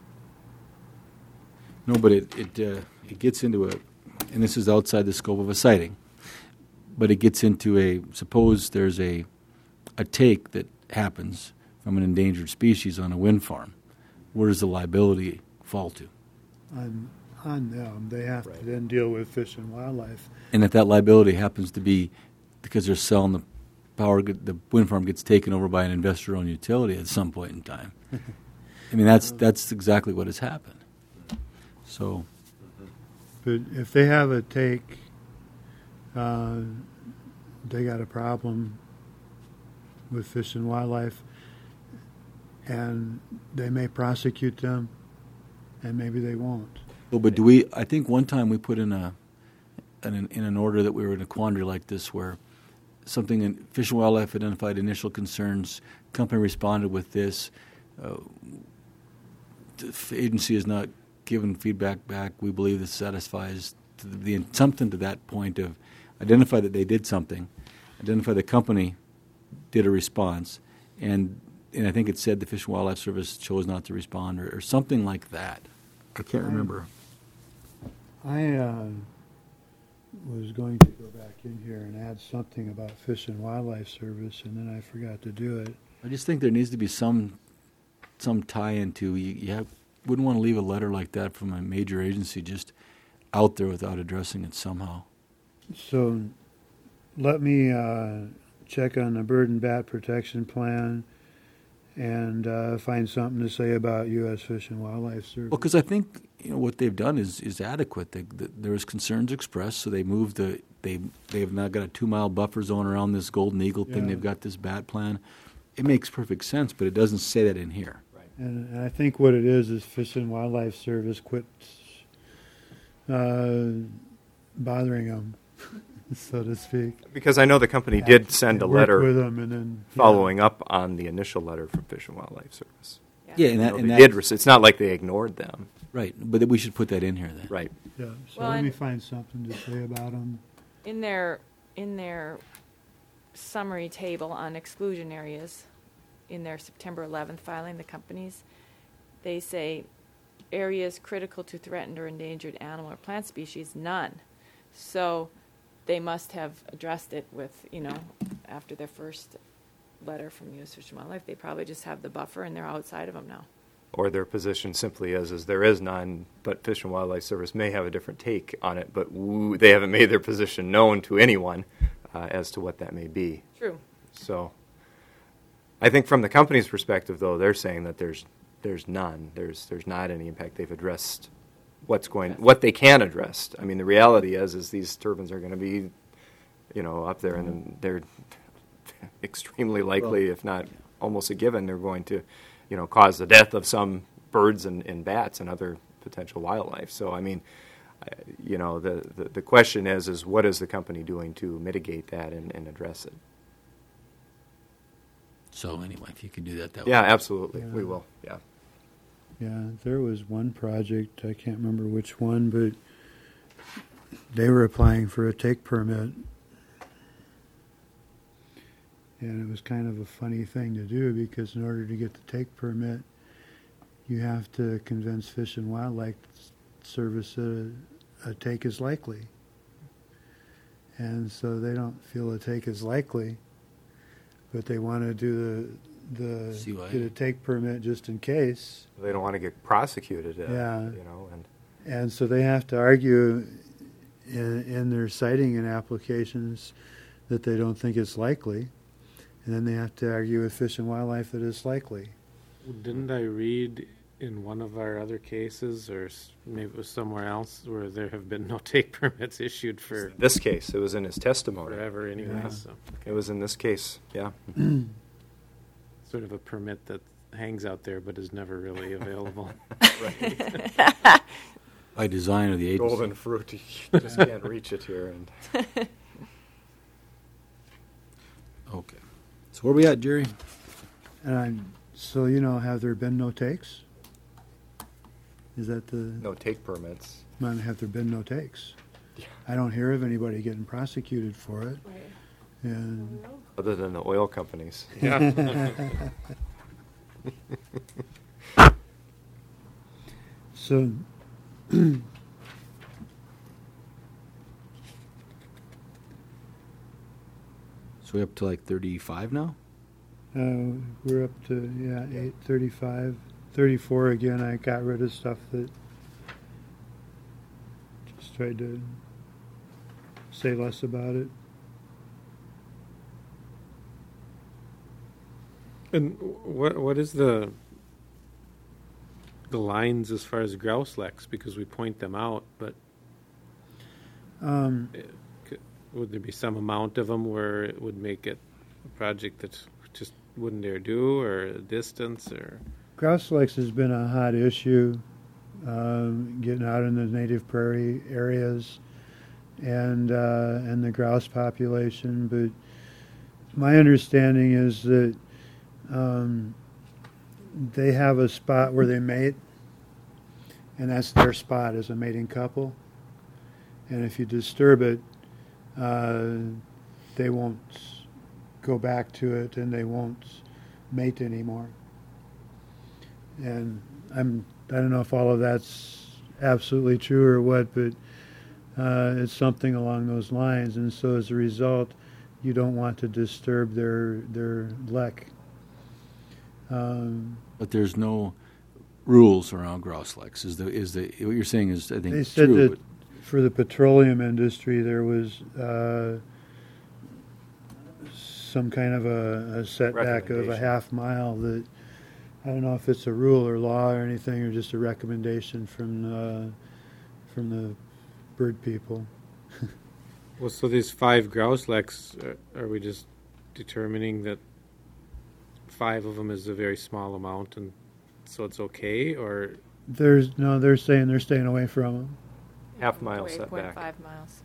No, but it it uh, it gets into a, and this is outside the scope of a sighting, but it gets into a suppose there's a a take that happens from an endangered species on a wind farm. Where does the liability fall to? On, on them, they have Right. to then deal with Fish and Wildlife. And if that liability happens to be because they're selling the power, the wind farm gets taken over by an investor-owned utility at some point in time. I mean, that's that's exactly what has happened. So, But if they have a take, uh, they got a problem with Fish and Wildlife, and they may prosecute them, and maybe they won't. well, but do we? I think one time we put in a in an, in an order that we were in a quandary like this, where something in Fish and Wildlife identified initial concerns. Company responded with this. Uh, the f- agency has not given feedback back. We believe this satisfies to the, the something to that point of identify that they did something, identify the company did a response, and and I think it said the Fish and Wildlife Service chose not to respond or, or something like that. I can't remember. I uh, was going to go back in here and add something about Fish and Wildlife Service, and then I forgot to do it. I just think there needs to be some some tie into you. You have, wouldn't want to leave a letter like that from a major agency just out there without addressing it somehow. So let me uh, check on the bird and bat protection plan and uh, find something to say about U S Fish and Wildlife Service. Well, because I think you know what they've done is is adequate. They, the, there was concerns expressed, so they moved the they they've now got a two mile buffer zone around this golden eagle thing. Yeah. They've got this bat plan. It makes perfect sense, but it doesn't say that in here. And, and I think what it is is Fish and Wildlife Service quit uh, bothering them, so to speak. Because I know the company did send a Work letter with them and then yeah. following up on the initial letter from Fish and Wildlife Service. Yeah, and You that know, and they that did. res- It's not like they ignored them, right. But we should put that in here then. right? Yeah, so Well, let me and- find something to say about them. In their, in their summary table on exclusion areas, in their September eleventh filing, the companies, they say areas critical to threatened or endangered animal or plant species, none. So they must have addressed it with, you know, after their first letter from U S Fish and Wildlife, they probably just have the buffer and they're outside of them now. Or their position simply is, is there is none, but Fish and Wildlife Service may have a different take on it, but w- they haven't made their position known to anyone uh, as to what that may be. True. So I think from the company's perspective, though, they're saying that there's there's none. There's there's not any impact. They've addressed what's going, what they can address. I mean, the reality is, is these turbines are going to be, you know, up there, and they're extremely likely, Well, if not almost a given, they're going to, you know, cause the death of some birds and, and bats and other potential wildlife. So, I mean, uh, you know, the, the, the question is, is what is the company doing to mitigate that and, and address it? So anyway, if you could do that, that Yeah, would. absolutely. We Yeah. will, yeah. Yeah, there was one project, I can't remember which one, but they were applying for a take permit. And it was kind of a funny thing to do because in order to get the take permit, you have to convince Fish and Wildlife Service that a, a take is likely. And so they don't feel a take is likely, but they want to do the, the C Y A. get a take permit just in case. They don't want to get prosecuted, uh, Yeah. you know, and And so they have to argue in, in their citing and applications that they don't think it's likely. And then they have to argue with Fish and Wildlife that it's likely. Didn't I read in one of our other cases, or s- maybe it was somewhere else, where there have been no take permits issued for this case, it was in his testimony. forever anyway? Yeah. So It was in this case, yeah. sort of a permit that hangs out there but is never really available. By design of the agency. Golden fruit, you just can't reach it here. And Okay. So where we at, Jerry? And I'm, so, you know, have there been no takes? Is that the, no take permits. man, have there been no takes? Yeah. I don't hear of anybody getting prosecuted for it. Right. And Other than the oil companies. Yeah. so, So we up to like thirty-five now? Uh, we're up to, yeah, eight thirty-five, thirty-four again. I got rid of stuff that just tried to say less about it. And what what is the the lines as far as grouse leks? Because we point them out, but Um, c- would there be some amount of them where it would make it a project that just wouldn't dare do, or a distance, or grouse leks has been a hot issue, um, getting out in the native prairie areas and uh, and the grouse population. But my understanding is that um, they have a spot where they mate, and that's their spot as a mating couple. And if you disturb it, uh, they won't go back to it, and they won't mate anymore. And I'm I don't know if all of that's absolutely true or what, but uh, it's something along those lines. And so as a result, you don't want to disturb their their lek. Um, But there's no rules around grouse leks. Is the is the what you're saying is I think They said true. that for the petroleum industry, there was uh, some kind of a, a setback of a Recommendation. half mile that I don't know if it's a rule or law or anything, or just a recommendation from uh, from the bird people. well, so these five grouse leks, are, are we just determining that five of them is a very small amount, and so it's okay, or There's no, they're saying they're staying away from them. Half mile Eight point setback. five miles.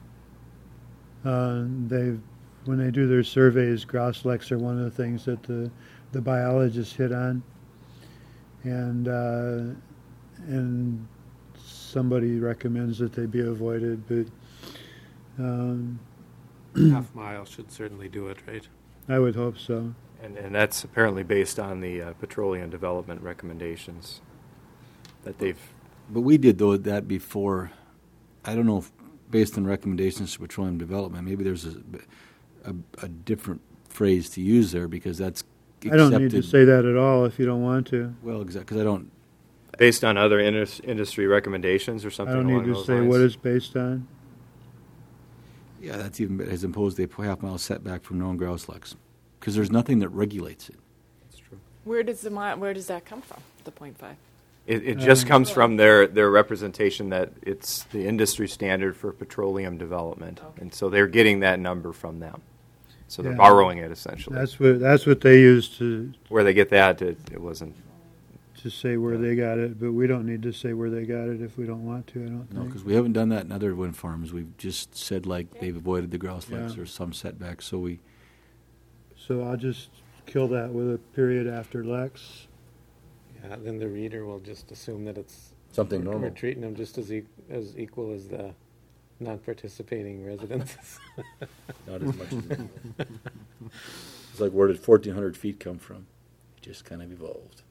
Uh, they, when they do their surveys, grouse leks are one of the things that the the biologists hit on, and uh, and somebody recommends that they be avoided, but um, Half mile should certainly do it, right? I would hope so. And, and that's apparently based on the uh, petroleum development recommendations that they've. But we did though that before. I don't know if based on recommendations to petroleum development, maybe there's a, a, a different phrase to use there because that's accepted. I don't need to say that at all if you don't want to. Well, exactly, because I don't. Based on other indus- industry recommendations or I something don't along need to those say lines? what it's based on. Yeah, that's even has imposed a half mile setback from known grouse licks because there's nothing that regulates it. That's true. Where does the mi- where does that come from? The point five. It, it just Um, comes from their, their representation that it's the industry standard for petroleum development. Okay. And so they're getting that number from them. So they're Yeah. borrowing it essentially. That's what that's what they use to Where they get that, it, it wasn't. to say where they got it, but we don't need to say where they got it if we don't want to. I don't No, think. because we haven't done that in other wind farms. We've just said like they've avoided the grouse licks Yeah. or some setbacks. So we So I'll just kill that with a period after Lex. Yeah, then the reader will just assume that it's Something we're, normal. We're treating them just as e- as equal as the non-participating residents. not as much as it's like where did fourteen hundred feet come from? It just kind of evolved.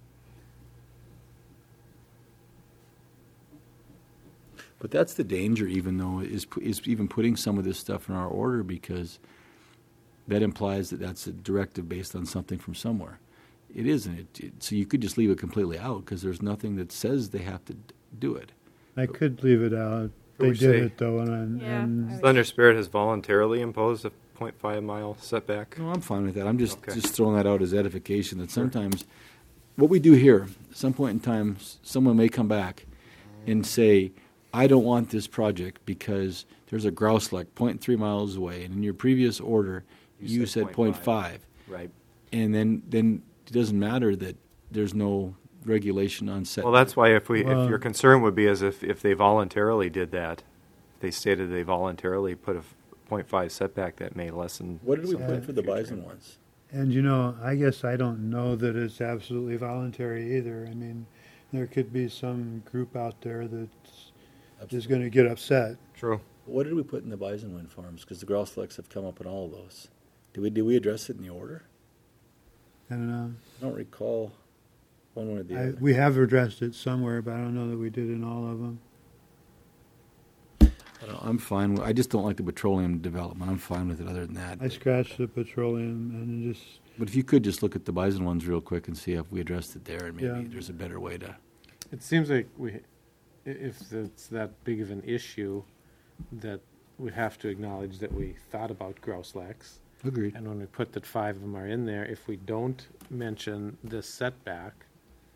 But that's the danger, even though is is even putting some of this stuff in our order because that implies that that's a directive based on something from somewhere. It isn't. It, it, so you could just leave it completely out because there's nothing that says they have to d- do it. I could leave it out. Who They would did say- it though, and, and, Yeah, and I would- Thunder Spirit has voluntarily imposed a point five mile setback. No, I'm fine with that. I'm just Okay. just throwing that out as edification. That sometimes what we do here, at some point in time, s- someone may come back and say, "I don't want this project because there's a grouse lick zero point three miles away, and in your previous order, You you, said said zero zero point point five. five, Right. and then then it doesn't matter that there's no regulation on set." Well, that's why if we, Well- if your concern would be as if, if they voluntarily did that, if they stated they voluntarily put a f- point five setback, that may lessen. What did we something in put for the future. bison ones? and you know, I guess I don't know that it's absolutely voluntary either. I mean, there could be some group out there that is going to get upset. True. What did we put in the bison wind farms? Because the grouse licks have come up in all of those. Did we did we address it in the order? I don't know. I don't recall one way or the I, other. we have addressed it somewhere, but I don't know that we did in all of them. I don't know, I'm fine. With, I just don't like the petroleum development. I'm fine with it. Other than that, I scratched the petroleum and just but if you could just look at the bison ones real quick and see if we addressed it there, and maybe Yeah. there's a better way to. It seems like we, i- if it's that big of an issue, that we have to acknowledge that we thought about grouse licks. Agreed. And when we put that five of them are in there, if we don't mention this setback,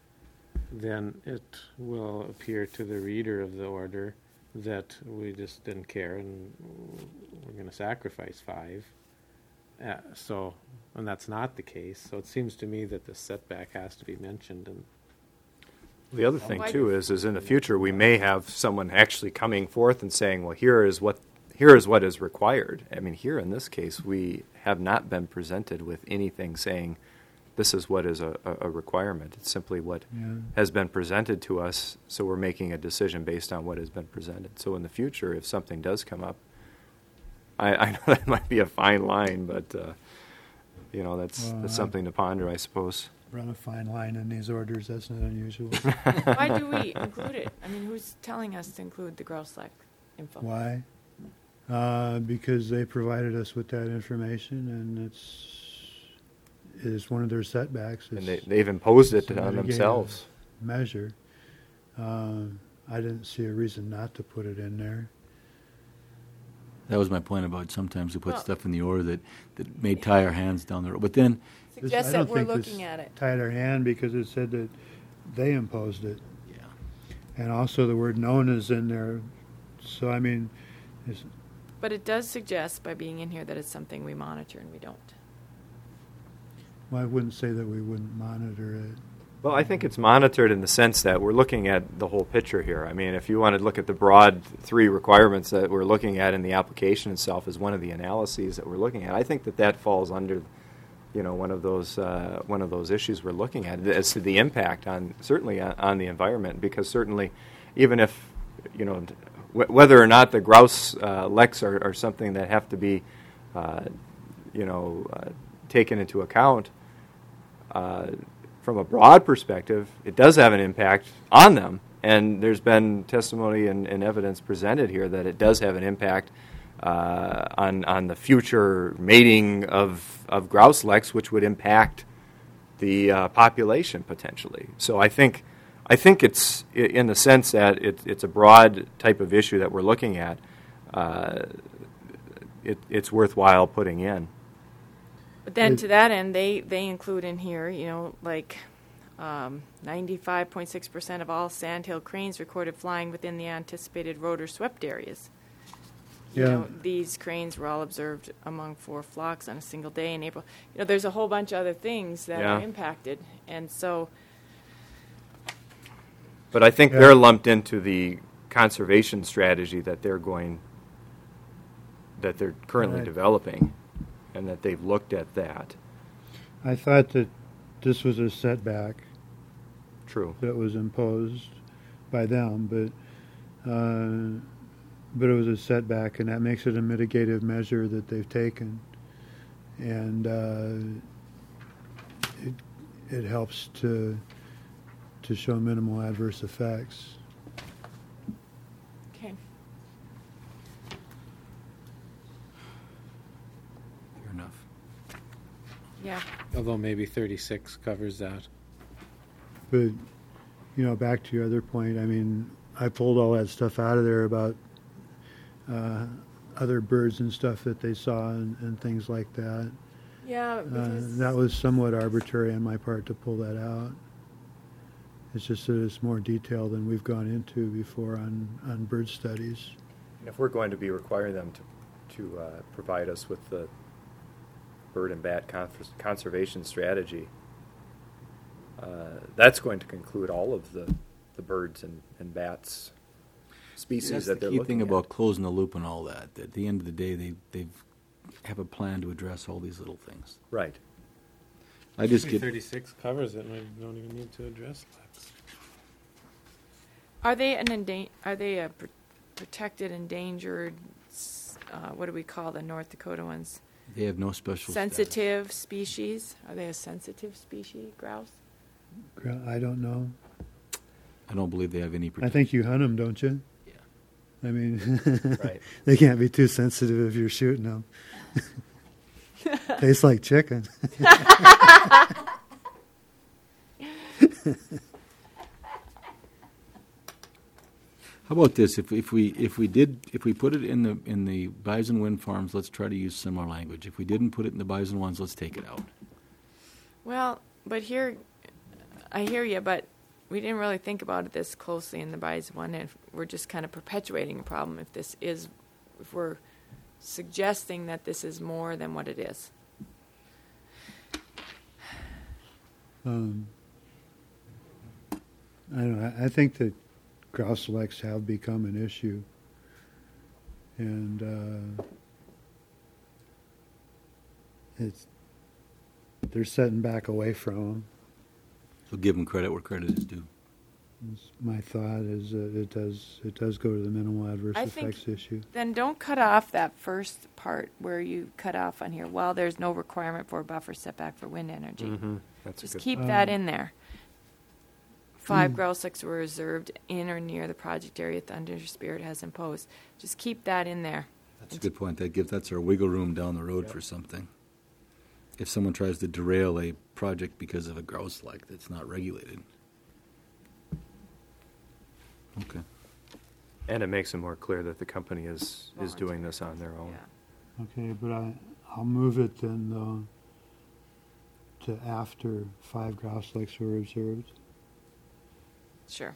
then it will appear to the reader of the order that we just didn't care and we're going to sacrifice five. Uh, so, and that's not the case. So it seems to me that the setback has to be mentioned. And The other thing Why too do- is, is in the future we may have someone actually coming forth and saying, well, here is what, here is what is required. I mean, here in this case, we have not been presented with anything saying this is what is a, a a requirement. It's simply what yeah. has been presented to us, so we're making a decision based on what has been presented. So in the future, if something does come up, I, I know that might be a fine line, but uh, you know that's Well, that's I- something to ponder, I suppose. Run a fine line in these orders. That's not unusual. Why do we include it? I mean, who's telling us to include the grouse lick info? Why? Uh, because they provided us with that information, and it's it is one of their setbacks. And It's they, they've imposed it it's a on mitigated themselves. measure. Um, I didn't see a reason not to put it in there. That was my point about sometimes we put Well- stuff in the order that, that may tie our hands down the road. But then, This- Suggests I that don't we're think this looking at it. tied our hand because it said that they imposed it, yeah, and also the word "known" is in there. So I mean, it's, But it does suggest by being in here that it's something we monitor and we don't. well, I wouldn't say that we wouldn't monitor it. Well, I think it's monitored in the sense that we're looking at the whole picture here. I mean, if you want to look at the broad three requirements that we're looking at in the application itself as one of the analyses that we're looking at, I think that that falls under, you know, one of those uh, one of those issues we're looking at as to the impact on certainly on, on the environment. Because certainly, even if you know, wh- whether or not the grouse uh, leks are, are something that have to be, uh, you know, uh, taken into account, uh, from a broad perspective, it does have an impact on them. And there's been testimony and, and evidence presented here that it does have an impact uh, on on the future mating of, of grouse leks, which would impact the uh, population potentially. So I think I think it's i- in the sense that it, it's a broad type of issue that we're looking at. Uh, it, it's worthwhile putting in. But then to that end, they, they include in here, you know, like um, ninety-five point six percent of all sandhill cranes recorded flying within the anticipated rotor swept areas. You Yeah. know, these cranes were all observed among four flocks on a single day in April. You know, there's a whole bunch of other things that Yeah. are impacted. And so, But I think Yeah. they're lumped into the conservation strategy that they're going, that they're currently Right. developing, and that they've looked at that. I thought that this was a setback True. that was imposed by them, but uh, but it was a setback, and that makes it a mitigative measure that they've taken, and uh, it it helps to to show minimal adverse effects. okay. Fair enough. Yeah. Although maybe thirty-six covers that. But, you know, back to your other point, I mean, I pulled all that stuff out of there about uh, other birds and stuff that they saw and, and things like that. Yeah, Uh, because that was somewhat arbitrary on my part to pull that out. It's just that it's more detail than we've gone into before on, on bird studies. If we're going to be requiring them to, to uh, provide us with the bird and bat con- conservation strategy, uh, that's going to conclude all of the, the birds and, and bats species That's that the they're key looking thing at. about closing the loop and all that. At the end of the day, they they have a plan to address all these little things. Right. I just Maybe get thirty-six covers it, and we don't even need to address leks. are they an endan- are they a pr- protected, endangered, s- uh, what do we call the North Dakota ones? they have no special status. Sensitive species? Are they a sensitive species, grouse? Gra- I don't know. I don't believe they have any. I Protection. think you hunt them, don't you? Yeah. I mean, Right. they can't be too sensitive if you're shooting them. Tastes like chicken. How about this? If if we if we did if we put it in the in the bison wind farms, let's try to use similar language. If we didn't put it in the bison ones, let's take it out. Well, but here, I hear you, but we didn't really think about it this closely in the bison one, and we're just kind of perpetuating a problem if this is, if we're suggesting that this is more than what it is. Um, I don't know. I I think that grouse leks have become an issue, and uh, it's they're setting back away from them. So give them credit where credit is due. It's- My thought is that it does it does go to the minimal adverse I think- effects issue. Then don't cut off that first part where you cut off on here. Well, there's no requirement for a buffer setback for wind energy. Mm-hmm. That's a Just good. keep Um, that in there. Five grouse leks were reserved in or near the project area Thunder Spirit has imposed. Just keep that in there. That's a good point. That gives that's our wiggle room down the road Yep. for something. If someone tries to derail a project because of a grouse lek that's not regulated. Okay. And it makes it more clear that the company is, is doing this on their own. Yeah. Okay, but I I'll move it then though to after five grouse leks were observed. Sure.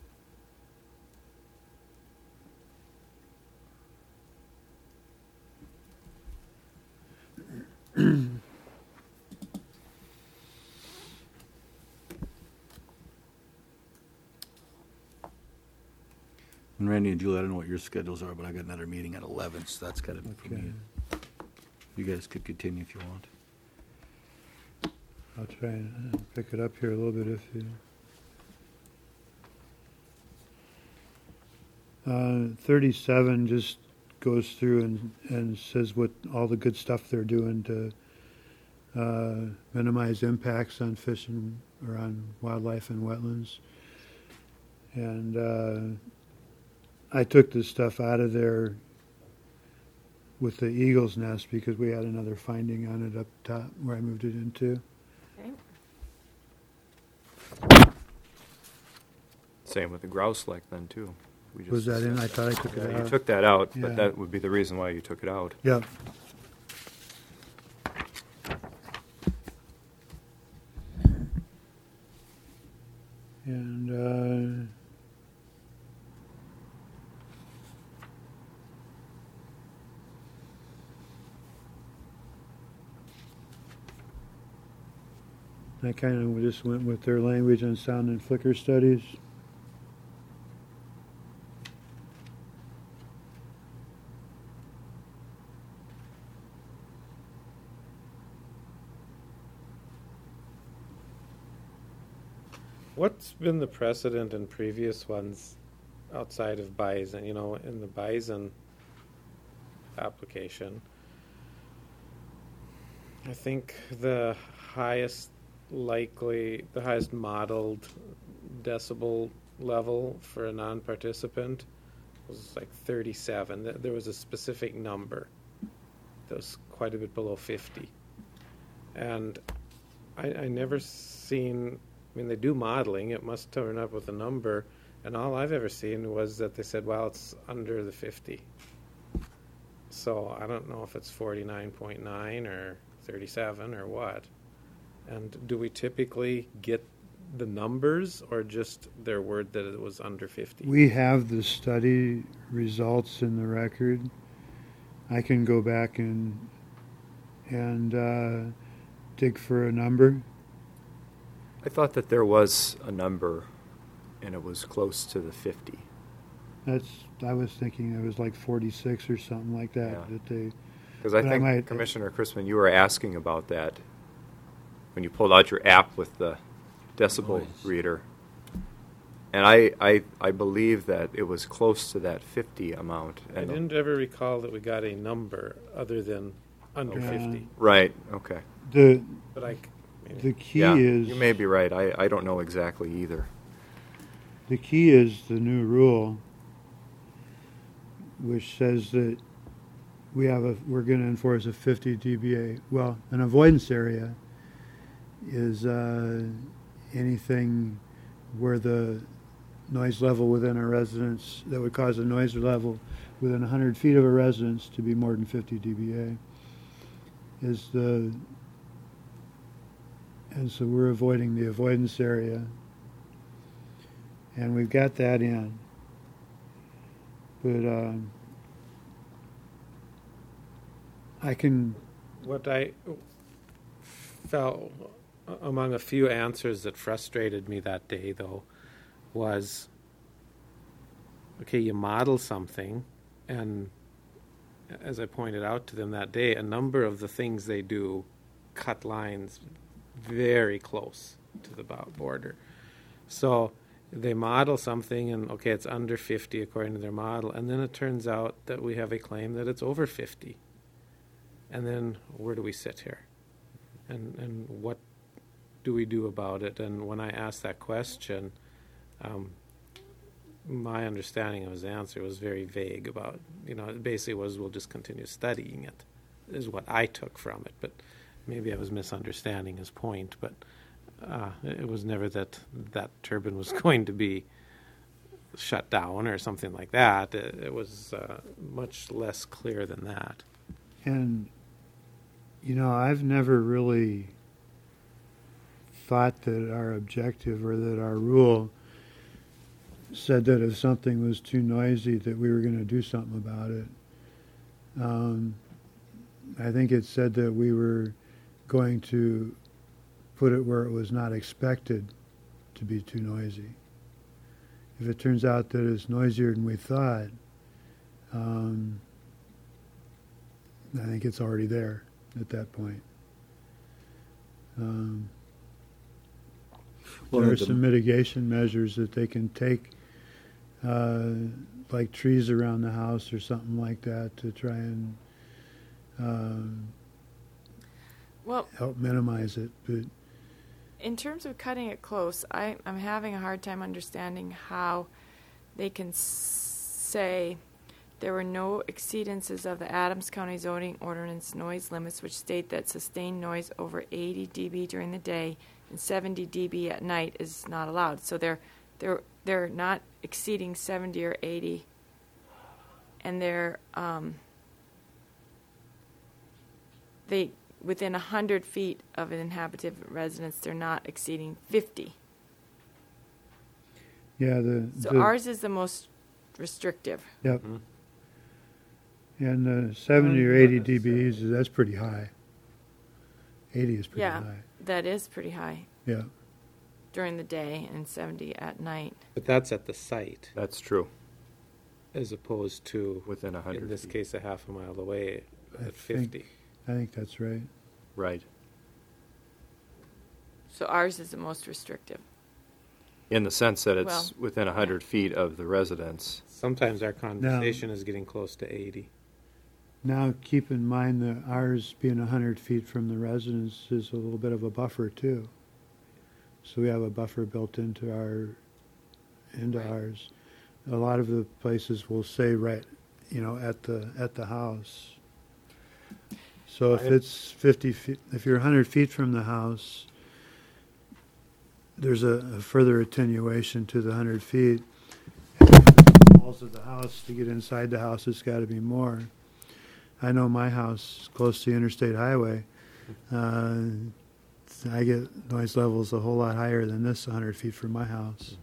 And Randy and Julie, I don't know what your schedules are, but I got another meeting at eleven, so that's kind of for Okay. me. You guys could continue if you want. I'll try and uh, pick it up here a little bit if you. Uh, thirty-seven just goes through and, and says what all the good stuff they're doing to uh, minimize impacts on fish and, or on wildlife and wetlands. And uh, I took this stuff out of there with the eagle's nest because we had another finding on it up top where I moved it into. Okay. Same with the grouse lake then too. We just Was that in? I thought I took Yeah, it you out. took that out, Yeah. but that would be the reason why you took it out. Yep. And uh, I kind of just went with their language on sound and flicker studies. What's been the precedent in previous ones outside of bison? You know, in the bison application, I think the highest likely, the highest modeled decibel level for a non-participant was like thirty-seven. Th- There was a specific number that was quite a bit below fifty. And I, I never seen, I mean, they do modeling, it must turn up with a number, and all I've ever seen was that they said, well, it's under the fifty. So I don't know if it's forty-nine point nine or thirty-seven or what. And do we typically get the numbers or just their word that it was under fifty? We have the study results in the record. I can go back and and uh, dig for a number. I thought that there was a number, and it was close to the fifty. That's I was thinking it was like forty-six or something like that. Yeah. That they Because I But I think, might- Commissioner Chrisman, you were asking about that when you pulled out your app with the decibel Noise. reader. And I, I, I believe that it was close to that fifty amount. I And- didn't ever recall that we got a number other than under Okay. fifty. Right, okay. the But I, c- maybe- the key Yeah, is you may be right. I, I don't know exactly either. the key is the new rule, which says that we have a we're going to enforce a fifty dBA. Well, an avoidance area is uh, anything where the noise level within a residence that would cause a noise level within one hundred feet of a residence to be more than fifty dBA is the and so we're avoiding the avoidance area, and we've got that in. But um, I can what I felt among a few answers that frustrated me that day, though, was, okay, you model something, and as I pointed out to them that day, a number of the things they do cut lines very close to the bo- border. So they model something, and okay, it's under fifty according to their model, and then it turns out that we have a claim that it's over fifty. And then where do we sit here? And and what do we do about it? And when I asked that question, um, my understanding of his answer was very vague about, you know, it basically was, we'll just continue studying it, is what I took from it. But maybe I was misunderstanding his point, but uh, it was never that that turbine was going to be shut down or something like that. It, it was uh, much less clear than that. and you know I've never really thought that our objective or that our rule said that if something was too noisy that we were going to do something about it. Um, I think it said that we were going to put it where it was not expected to be too noisy. If it turns out that it's noisier than we thought, um, I think it's already there at that point. Um, Well, there are the- some mitigation measures that they can take, uh, like trees around the house or something like that to try and um, Well, help minimize it. But in terms of cutting it close, I, I'm having a hard time understanding how they can s- say there were no exceedances of the Adams County zoning ordinance noise limits, which state that sustained noise over eighty decibels during the day and seventy decibels at night is not allowed. So they're they're they're not exceeding seventy or eighty, and they're um, they within a hundred feet of an inhabited residence, they're not exceeding fifty. yeah, the, So the ours is the most restrictive. yep. Mhm. And uh, seventy or eighty dBs, that's pretty high. eighty is pretty Yeah. high. That is pretty high Yeah. during the day and seventy at night. But that's at the site, That's true. as opposed to, Within a hundred in this feet. case, a half a mile away I at think- fifty. I think that's right. Right. So ours is the most restrictive. In the sense that it's Well, within a hundred feet of the residence. Sometimes our conversation is getting close to eighty. Now, keep in mind that ours being one hundred feet from the residence is a little bit of a buffer too. So we have a buffer built into our, into Right. ours. A lot of the places will say right, you know, at the, at the house. So if I- it's fifty feet, if you're one hundred feet from the house, there's a, a further attenuation to the one hundred feet. Walls of the house, to get inside the house, it's got to be more. I know my house is close to the interstate highway. Uh, I get noise levels a whole lot higher than this one hundred feet from my house.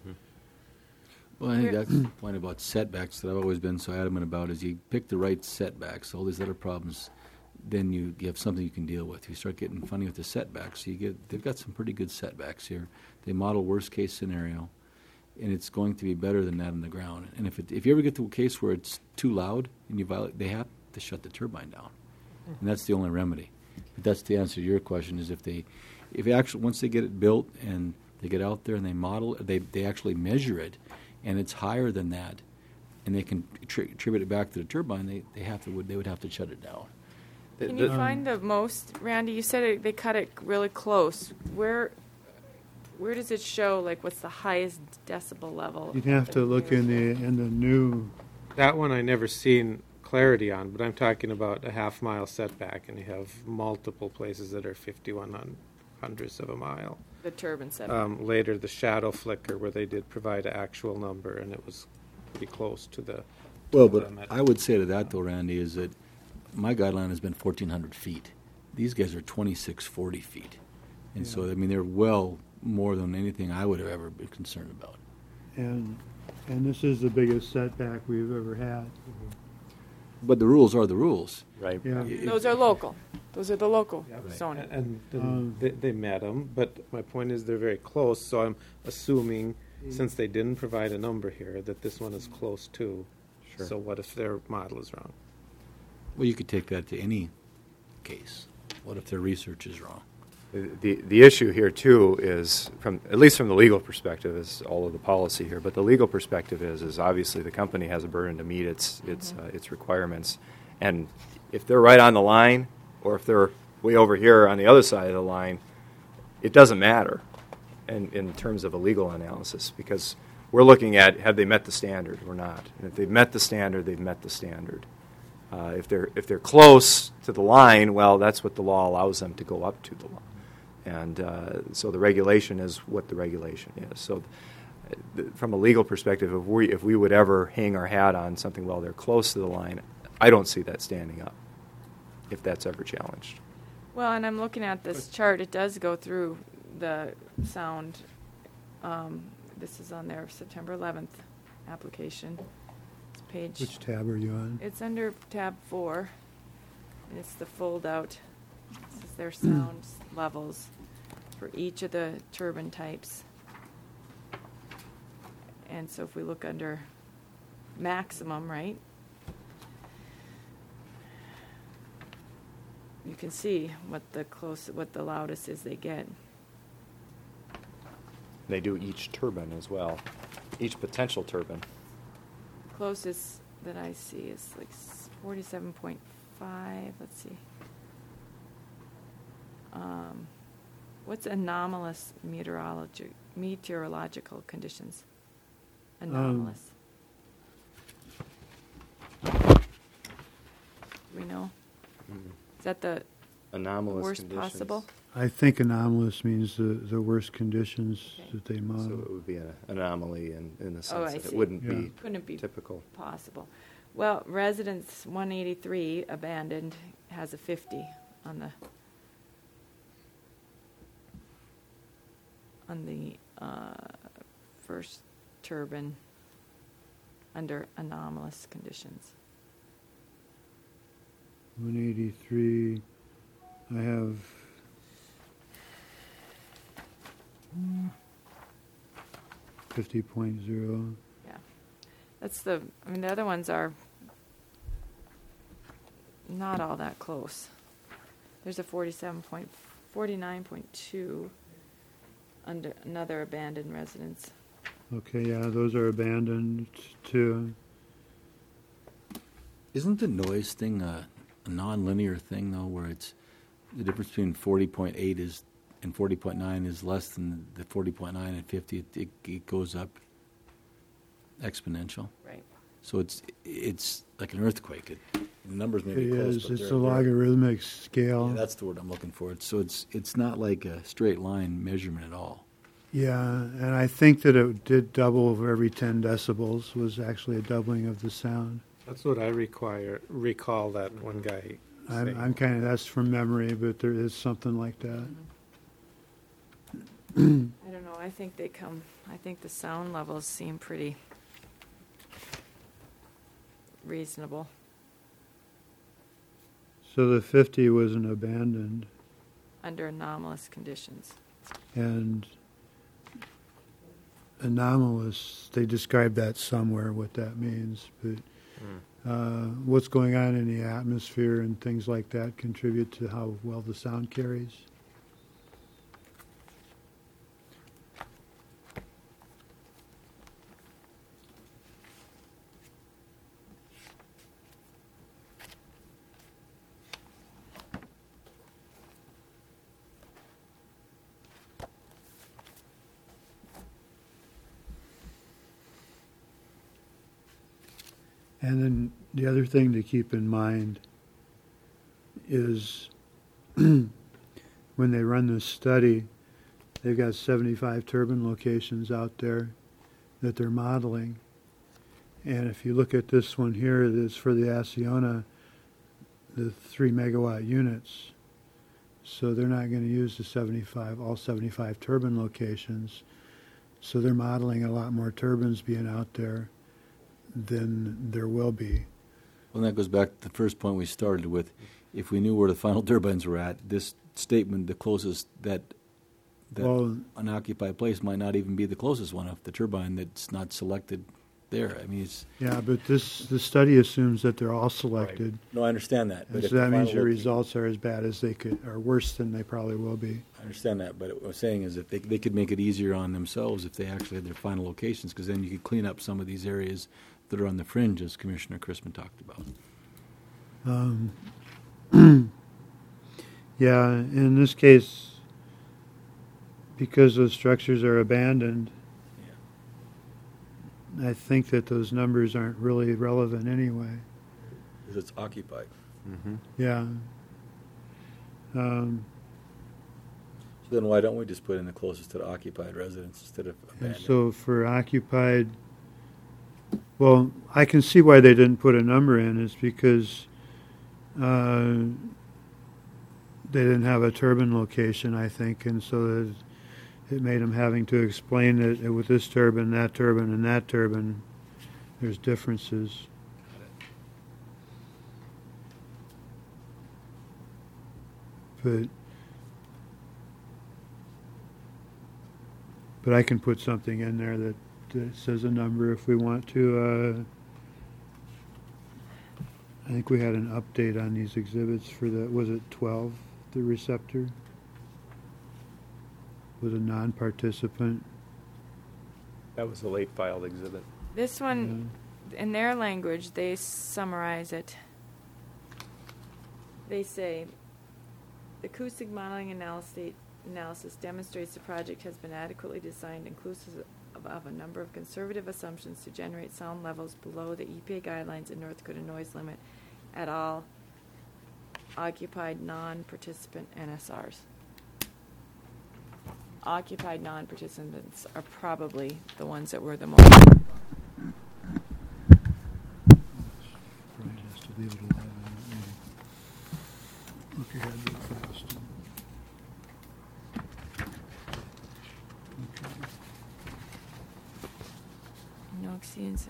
Well, I think Where- that's the point about setbacks that I've always been so adamant about is you pick the right setbacks. All these other problems, then you, you have something you can deal with. You start getting funny with the setbacks. You get they've got some pretty good setbacks here. They model worst case scenario, and it's going to be better than that on the ground. And if it, if you ever get to a case where it's too loud and you violate, they have to shut the turbine down, and that's the only remedy. But that's the answer to your question: is if they, if they actually once they get it built and they get out there and they model, they they actually measure it, and it's higher than that, and they can tri- attribute it back to the turbine, they they have to would they would have to shut it down. Can The- you the- find the most, Randy? You said it, they cut it really close. Where, where does it show? Like, what's the highest decibel level? You'd have to look in the in the new. That one I never seen clarity on, but I'm talking about a half mile setback, and you have multiple places that are fifty-one hun- hundredths of a mile. The turbine set. Um, later, the shadow flicker, where they did provide an actual number, and it was pretty close to the. Well, but limit. I would say to that though, Randy, is that my guideline has been fourteen hundred feet. These guys are twenty-six forty feet, and so I mean they're well more than anything I would have ever been concerned about. And and this is the biggest setback we've ever had. But the rules are the rules. Right. Yeah. If- Those are local. Those are the local Right. zoning. And, and then Um, they, they met them, but my point is they're very close. So I'm assuming, since they didn't provide a number here, that this one is close too. Sure. So what if their model is wrong? Well, you could take that to any case. What if their research is wrong? The, the the issue here too is from at least from the legal perspective is all of the policy here, but the legal perspective is is obviously the company has a burden to meet its its uh, its requirements, and if they're right on the line or if they're way over here on the other side of the line, it doesn't matter in in terms of a legal analysis because we're looking at have they met the standard or not, and if they've met the standard, they've met the standard. Uh, if they're if they're close to the line, well, that's what the law allows them to go up to the line. And uh, so the regulation is what the regulation is. So uh, th- from a legal perspective, if we, if we would ever hang our hat on something, well, they're close to the line, I don't see that standing up if that's ever challenged. Well, and I'm looking at this chart. It does go through the sound. Um, this is on their September eleventh application. It's page. Which tab are you on? It's under tab four. And it's the fold out. This is their sound levels for each of the turbine types. And so if we look under maximum, right? You can see what the close, what the loudest is they get. They do each turbine as well, each potential turbine. closest that I see is like forty-seven point five. Let's see. Um, what's anomalous meteorologi- meteorological conditions? Anomalous. Um. Do we know? Is that the Anomalous worst conditions. possible? I think anomalous means the, the worst conditions Okay. that they So model. it would be an anomaly in, in the sense Oh, I that see. it wouldn't Yeah. be Couldn't it be typical. possible? Well, residence one eighty-three abandoned has a fifty on the on the uh, first turbine under anomalous conditions. one eighty-three, I have fifty point zero. That's the, I mean, the other ones are not all that close. There's a forty-seven point, forty-nine point two under another abandoned residence. Okay, yeah, those are abandoned too. Isn't the noise thing a, a non-linear thing, though, where it's the difference between forty point eight is and forty point nine is less than the forty point nine and fifty? It, it, it goes up exponential. Right. So it's it's like an earthquake. It, the numbers may It be close, is, but it's they're- a they're- logarithmic scale. Yeah, that's the word I'm looking for. It's, so it's it's not like a straight line measurement at all. Yeah, and I think that it did double over every ten decibels, was actually a doubling of the sound. That's what I require, recall that one guy I'm, saying. I'm kind of, that's from memory, but there is something like that. I don't know, I think they come, I think the sound levels seem pretty reasonable. So the fifty was an abandoned, Under anomalous conditions. and anomalous, they describe that somewhere, what that means, but uh, what's going on in the atmosphere and things like that contribute to how well the sound carries. And then the other thing to keep in mind is when they run this study, they've got seventy-five turbine locations out there that they're modeling. And if you look at this one here, that's for the Acciona, the three megawatt units. So they're not going to use the seventy-five, all seventy-five turbine locations. So they're modeling a lot more turbines being out there than there will be. Well, that goes back to the first point we started with. If we knew where the final turbines were at, this statement, the closest that that Well, unoccupied place might not even be the closest one if the turbine that's not selected there. I mean, it's yeah, but this the study assumes that they're all selected, no, I understand that. and But if so the that means final your loca- results are as bad as they could, or worse than they probably will be. I understand that, but what I'm saying is if they they could make it easier on themselves if they actually had their final locations, because then you could clean up some of these areas that are on the fringe, as Commissioner Crispin talked about. Um, yeah, in this case, because those structures are abandoned, I think that those numbers aren't really relevant anyway. Because it's occupied. Mm-hmm. Yeah. Um, So then why don't we just put in the closest to the occupied residence instead of and abandoned? so for occupied, well, I can see why they didn't put a number in, is because uh, they didn't have a turbine location, I think, and so that it made them having to explain that with this turbine, that turbine, and that turbine, there's differences. But but I can put something in there that, that says a number if we want to. Uh, I think we had an update on these exhibits for the, was it twelve, the receptor? Was a non-participant. That was a late filed exhibit. This one, in their language, they summarize it. They say, the acoustic modeling analysis, analysis demonstrates the project has been adequately designed, inclusive of, of a number of conservative assumptions to generate sound levels below the E P A guidelines and North Dakota noise limit at all occupied non-participant N S Rs. Occupied non-participants are probably the ones that were the most. Brian has to leave it alive in that meeting. Look ahead real fast. No exceedance.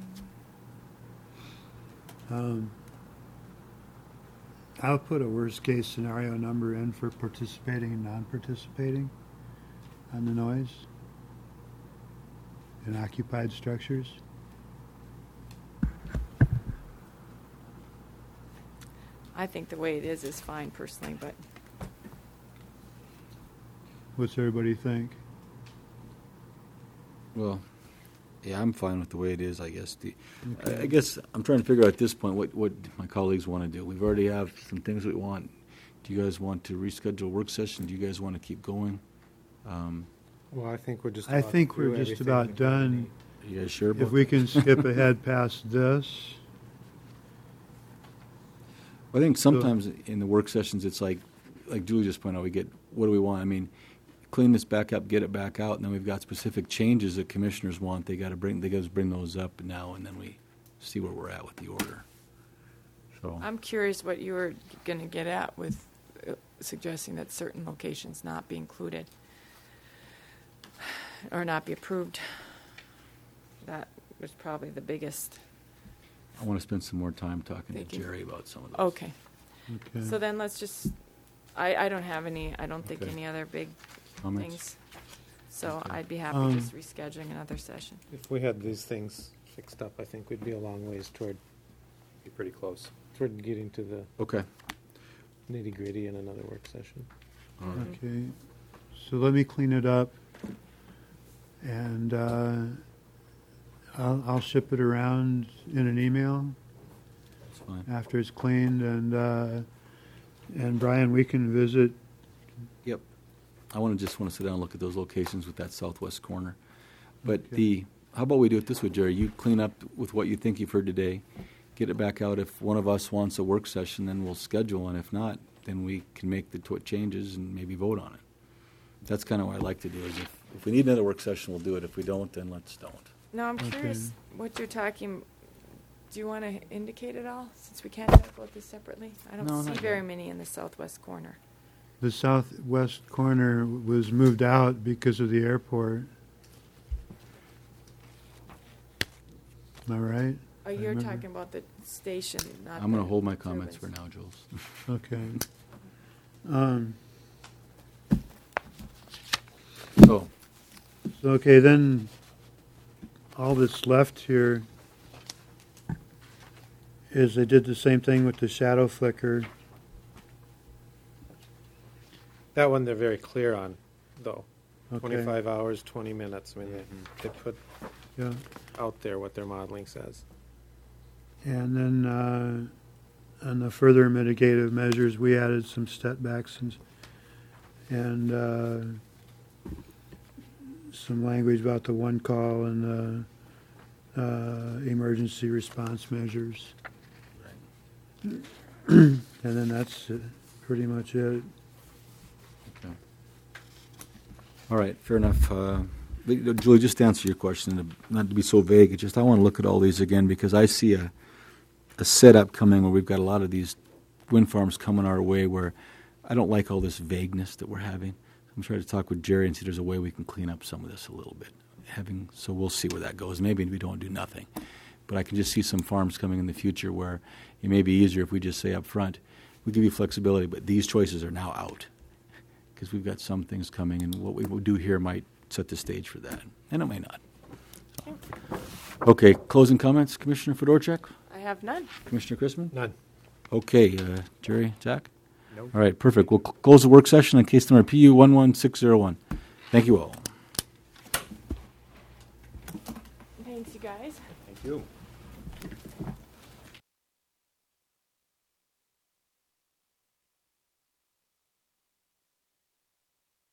Um, I'll put a worst-case scenario number in for participating and non-participating on the noise in occupied structures. I think the way it is is fine personally, but What's everybody think? Well, yeah, I'm fine with the way it is, I guess. The, Okay. I, I guess I'm trying to figure out at this point what, what my colleagues want to do. We've already have some things we want. Do you guys want to reschedule a work session? Do you guys want to keep going? Um, Well, I think we're just. I about think through we're just everything about we done. need. are you guys sure about If we that? can skip ahead past this, I think sometimes in the work sessions, it's like, like Julie just pointed out, we get, what do we want? I mean, clean this back up, get it back out, and then we've got specific changes that commissioners want. They got to bring, they got to bring those up now, and then we see where we're at with the order. So I'm curious what you were going to get at with uh, suggesting that certain locations not be included or not be approved. That was probably the biggest. I want to spend some more time talking Thank to you. Jerry about some of those. Okay. okay. So then let's just, I, I don't have any, I don't think Okay. any other big Comments? things. So Okay. I'd be happy Um, just rescheduling another session. If we had these things fixed up, I think we'd be a long ways toward, Be pretty close. toward getting to the Okay. nitty gritty in another work session. All right. Okay, so let me clean it up, and uh, I'll, I'll ship it around in an email That's fine. after it's cleaned, and uh, and Brian, we can visit. Yep. I want to just want to sit down and look at those locations with that southwest corner. But Okay. the, how about we do it this way, Jerry? You clean up with what you think you've heard today, get it back out. If one of us wants a work session, then we'll schedule, and if not, then we can make the tw- changes and maybe vote on it. That's kind of what I like to do, is if, if we need another work session, we'll do it. If we don't, then let's don't. Now, I'm Okay. curious what you're talking, do you want to indicate it all, since we can't talk about this separately? I No, don't see not very yet. many in the southwest corner. The southwest corner was moved out because of the airport. Am I right? Oh, I you're remember. talking about the station, not I'm going the to hold my comments for turbines. now, Jules. Okay. Um, So, so, okay, then all that's left here is they did the same thing with the shadow flicker. That one they're very clear on, though. Okay. Twenty-five hours, twenty minutes. I mean, they, they put Yeah. out there what their modeling says. And then uh, on the further mitigative measures, we added some step backs and, and uh, some language about the one call and the uh, emergency response measures. And then that's uh, pretty much it. okay. All right, fair enough. Uh, but, Julie, just to answer your question, uh, not to be so vague, it's just I want to look at all these again because I see a, a setup coming where we've got a lot of these wind farms coming our way where I don't like all this vagueness that we're having. I'm trying to talk with Jerry and see if there's a way we can clean up some of this a little bit. Having so we'll see where that goes. Maybe we don't do nothing, but I can just see some farms coming in the future where it may be easier if we just say up front, we give you flexibility, but these choices are now out because we've got some things coming, and what we will do here might set the stage for that, and it may not. So. Okay, closing comments, Commissioner Fedorchak, I have none. Commissioner Chrisman. None. Okay, uh, Jerry, Zach. Nope. All right, perfect. We'll cl- close the work session on case number P U one one six zero one. Thank you all. Thanks, you guys. Thank you.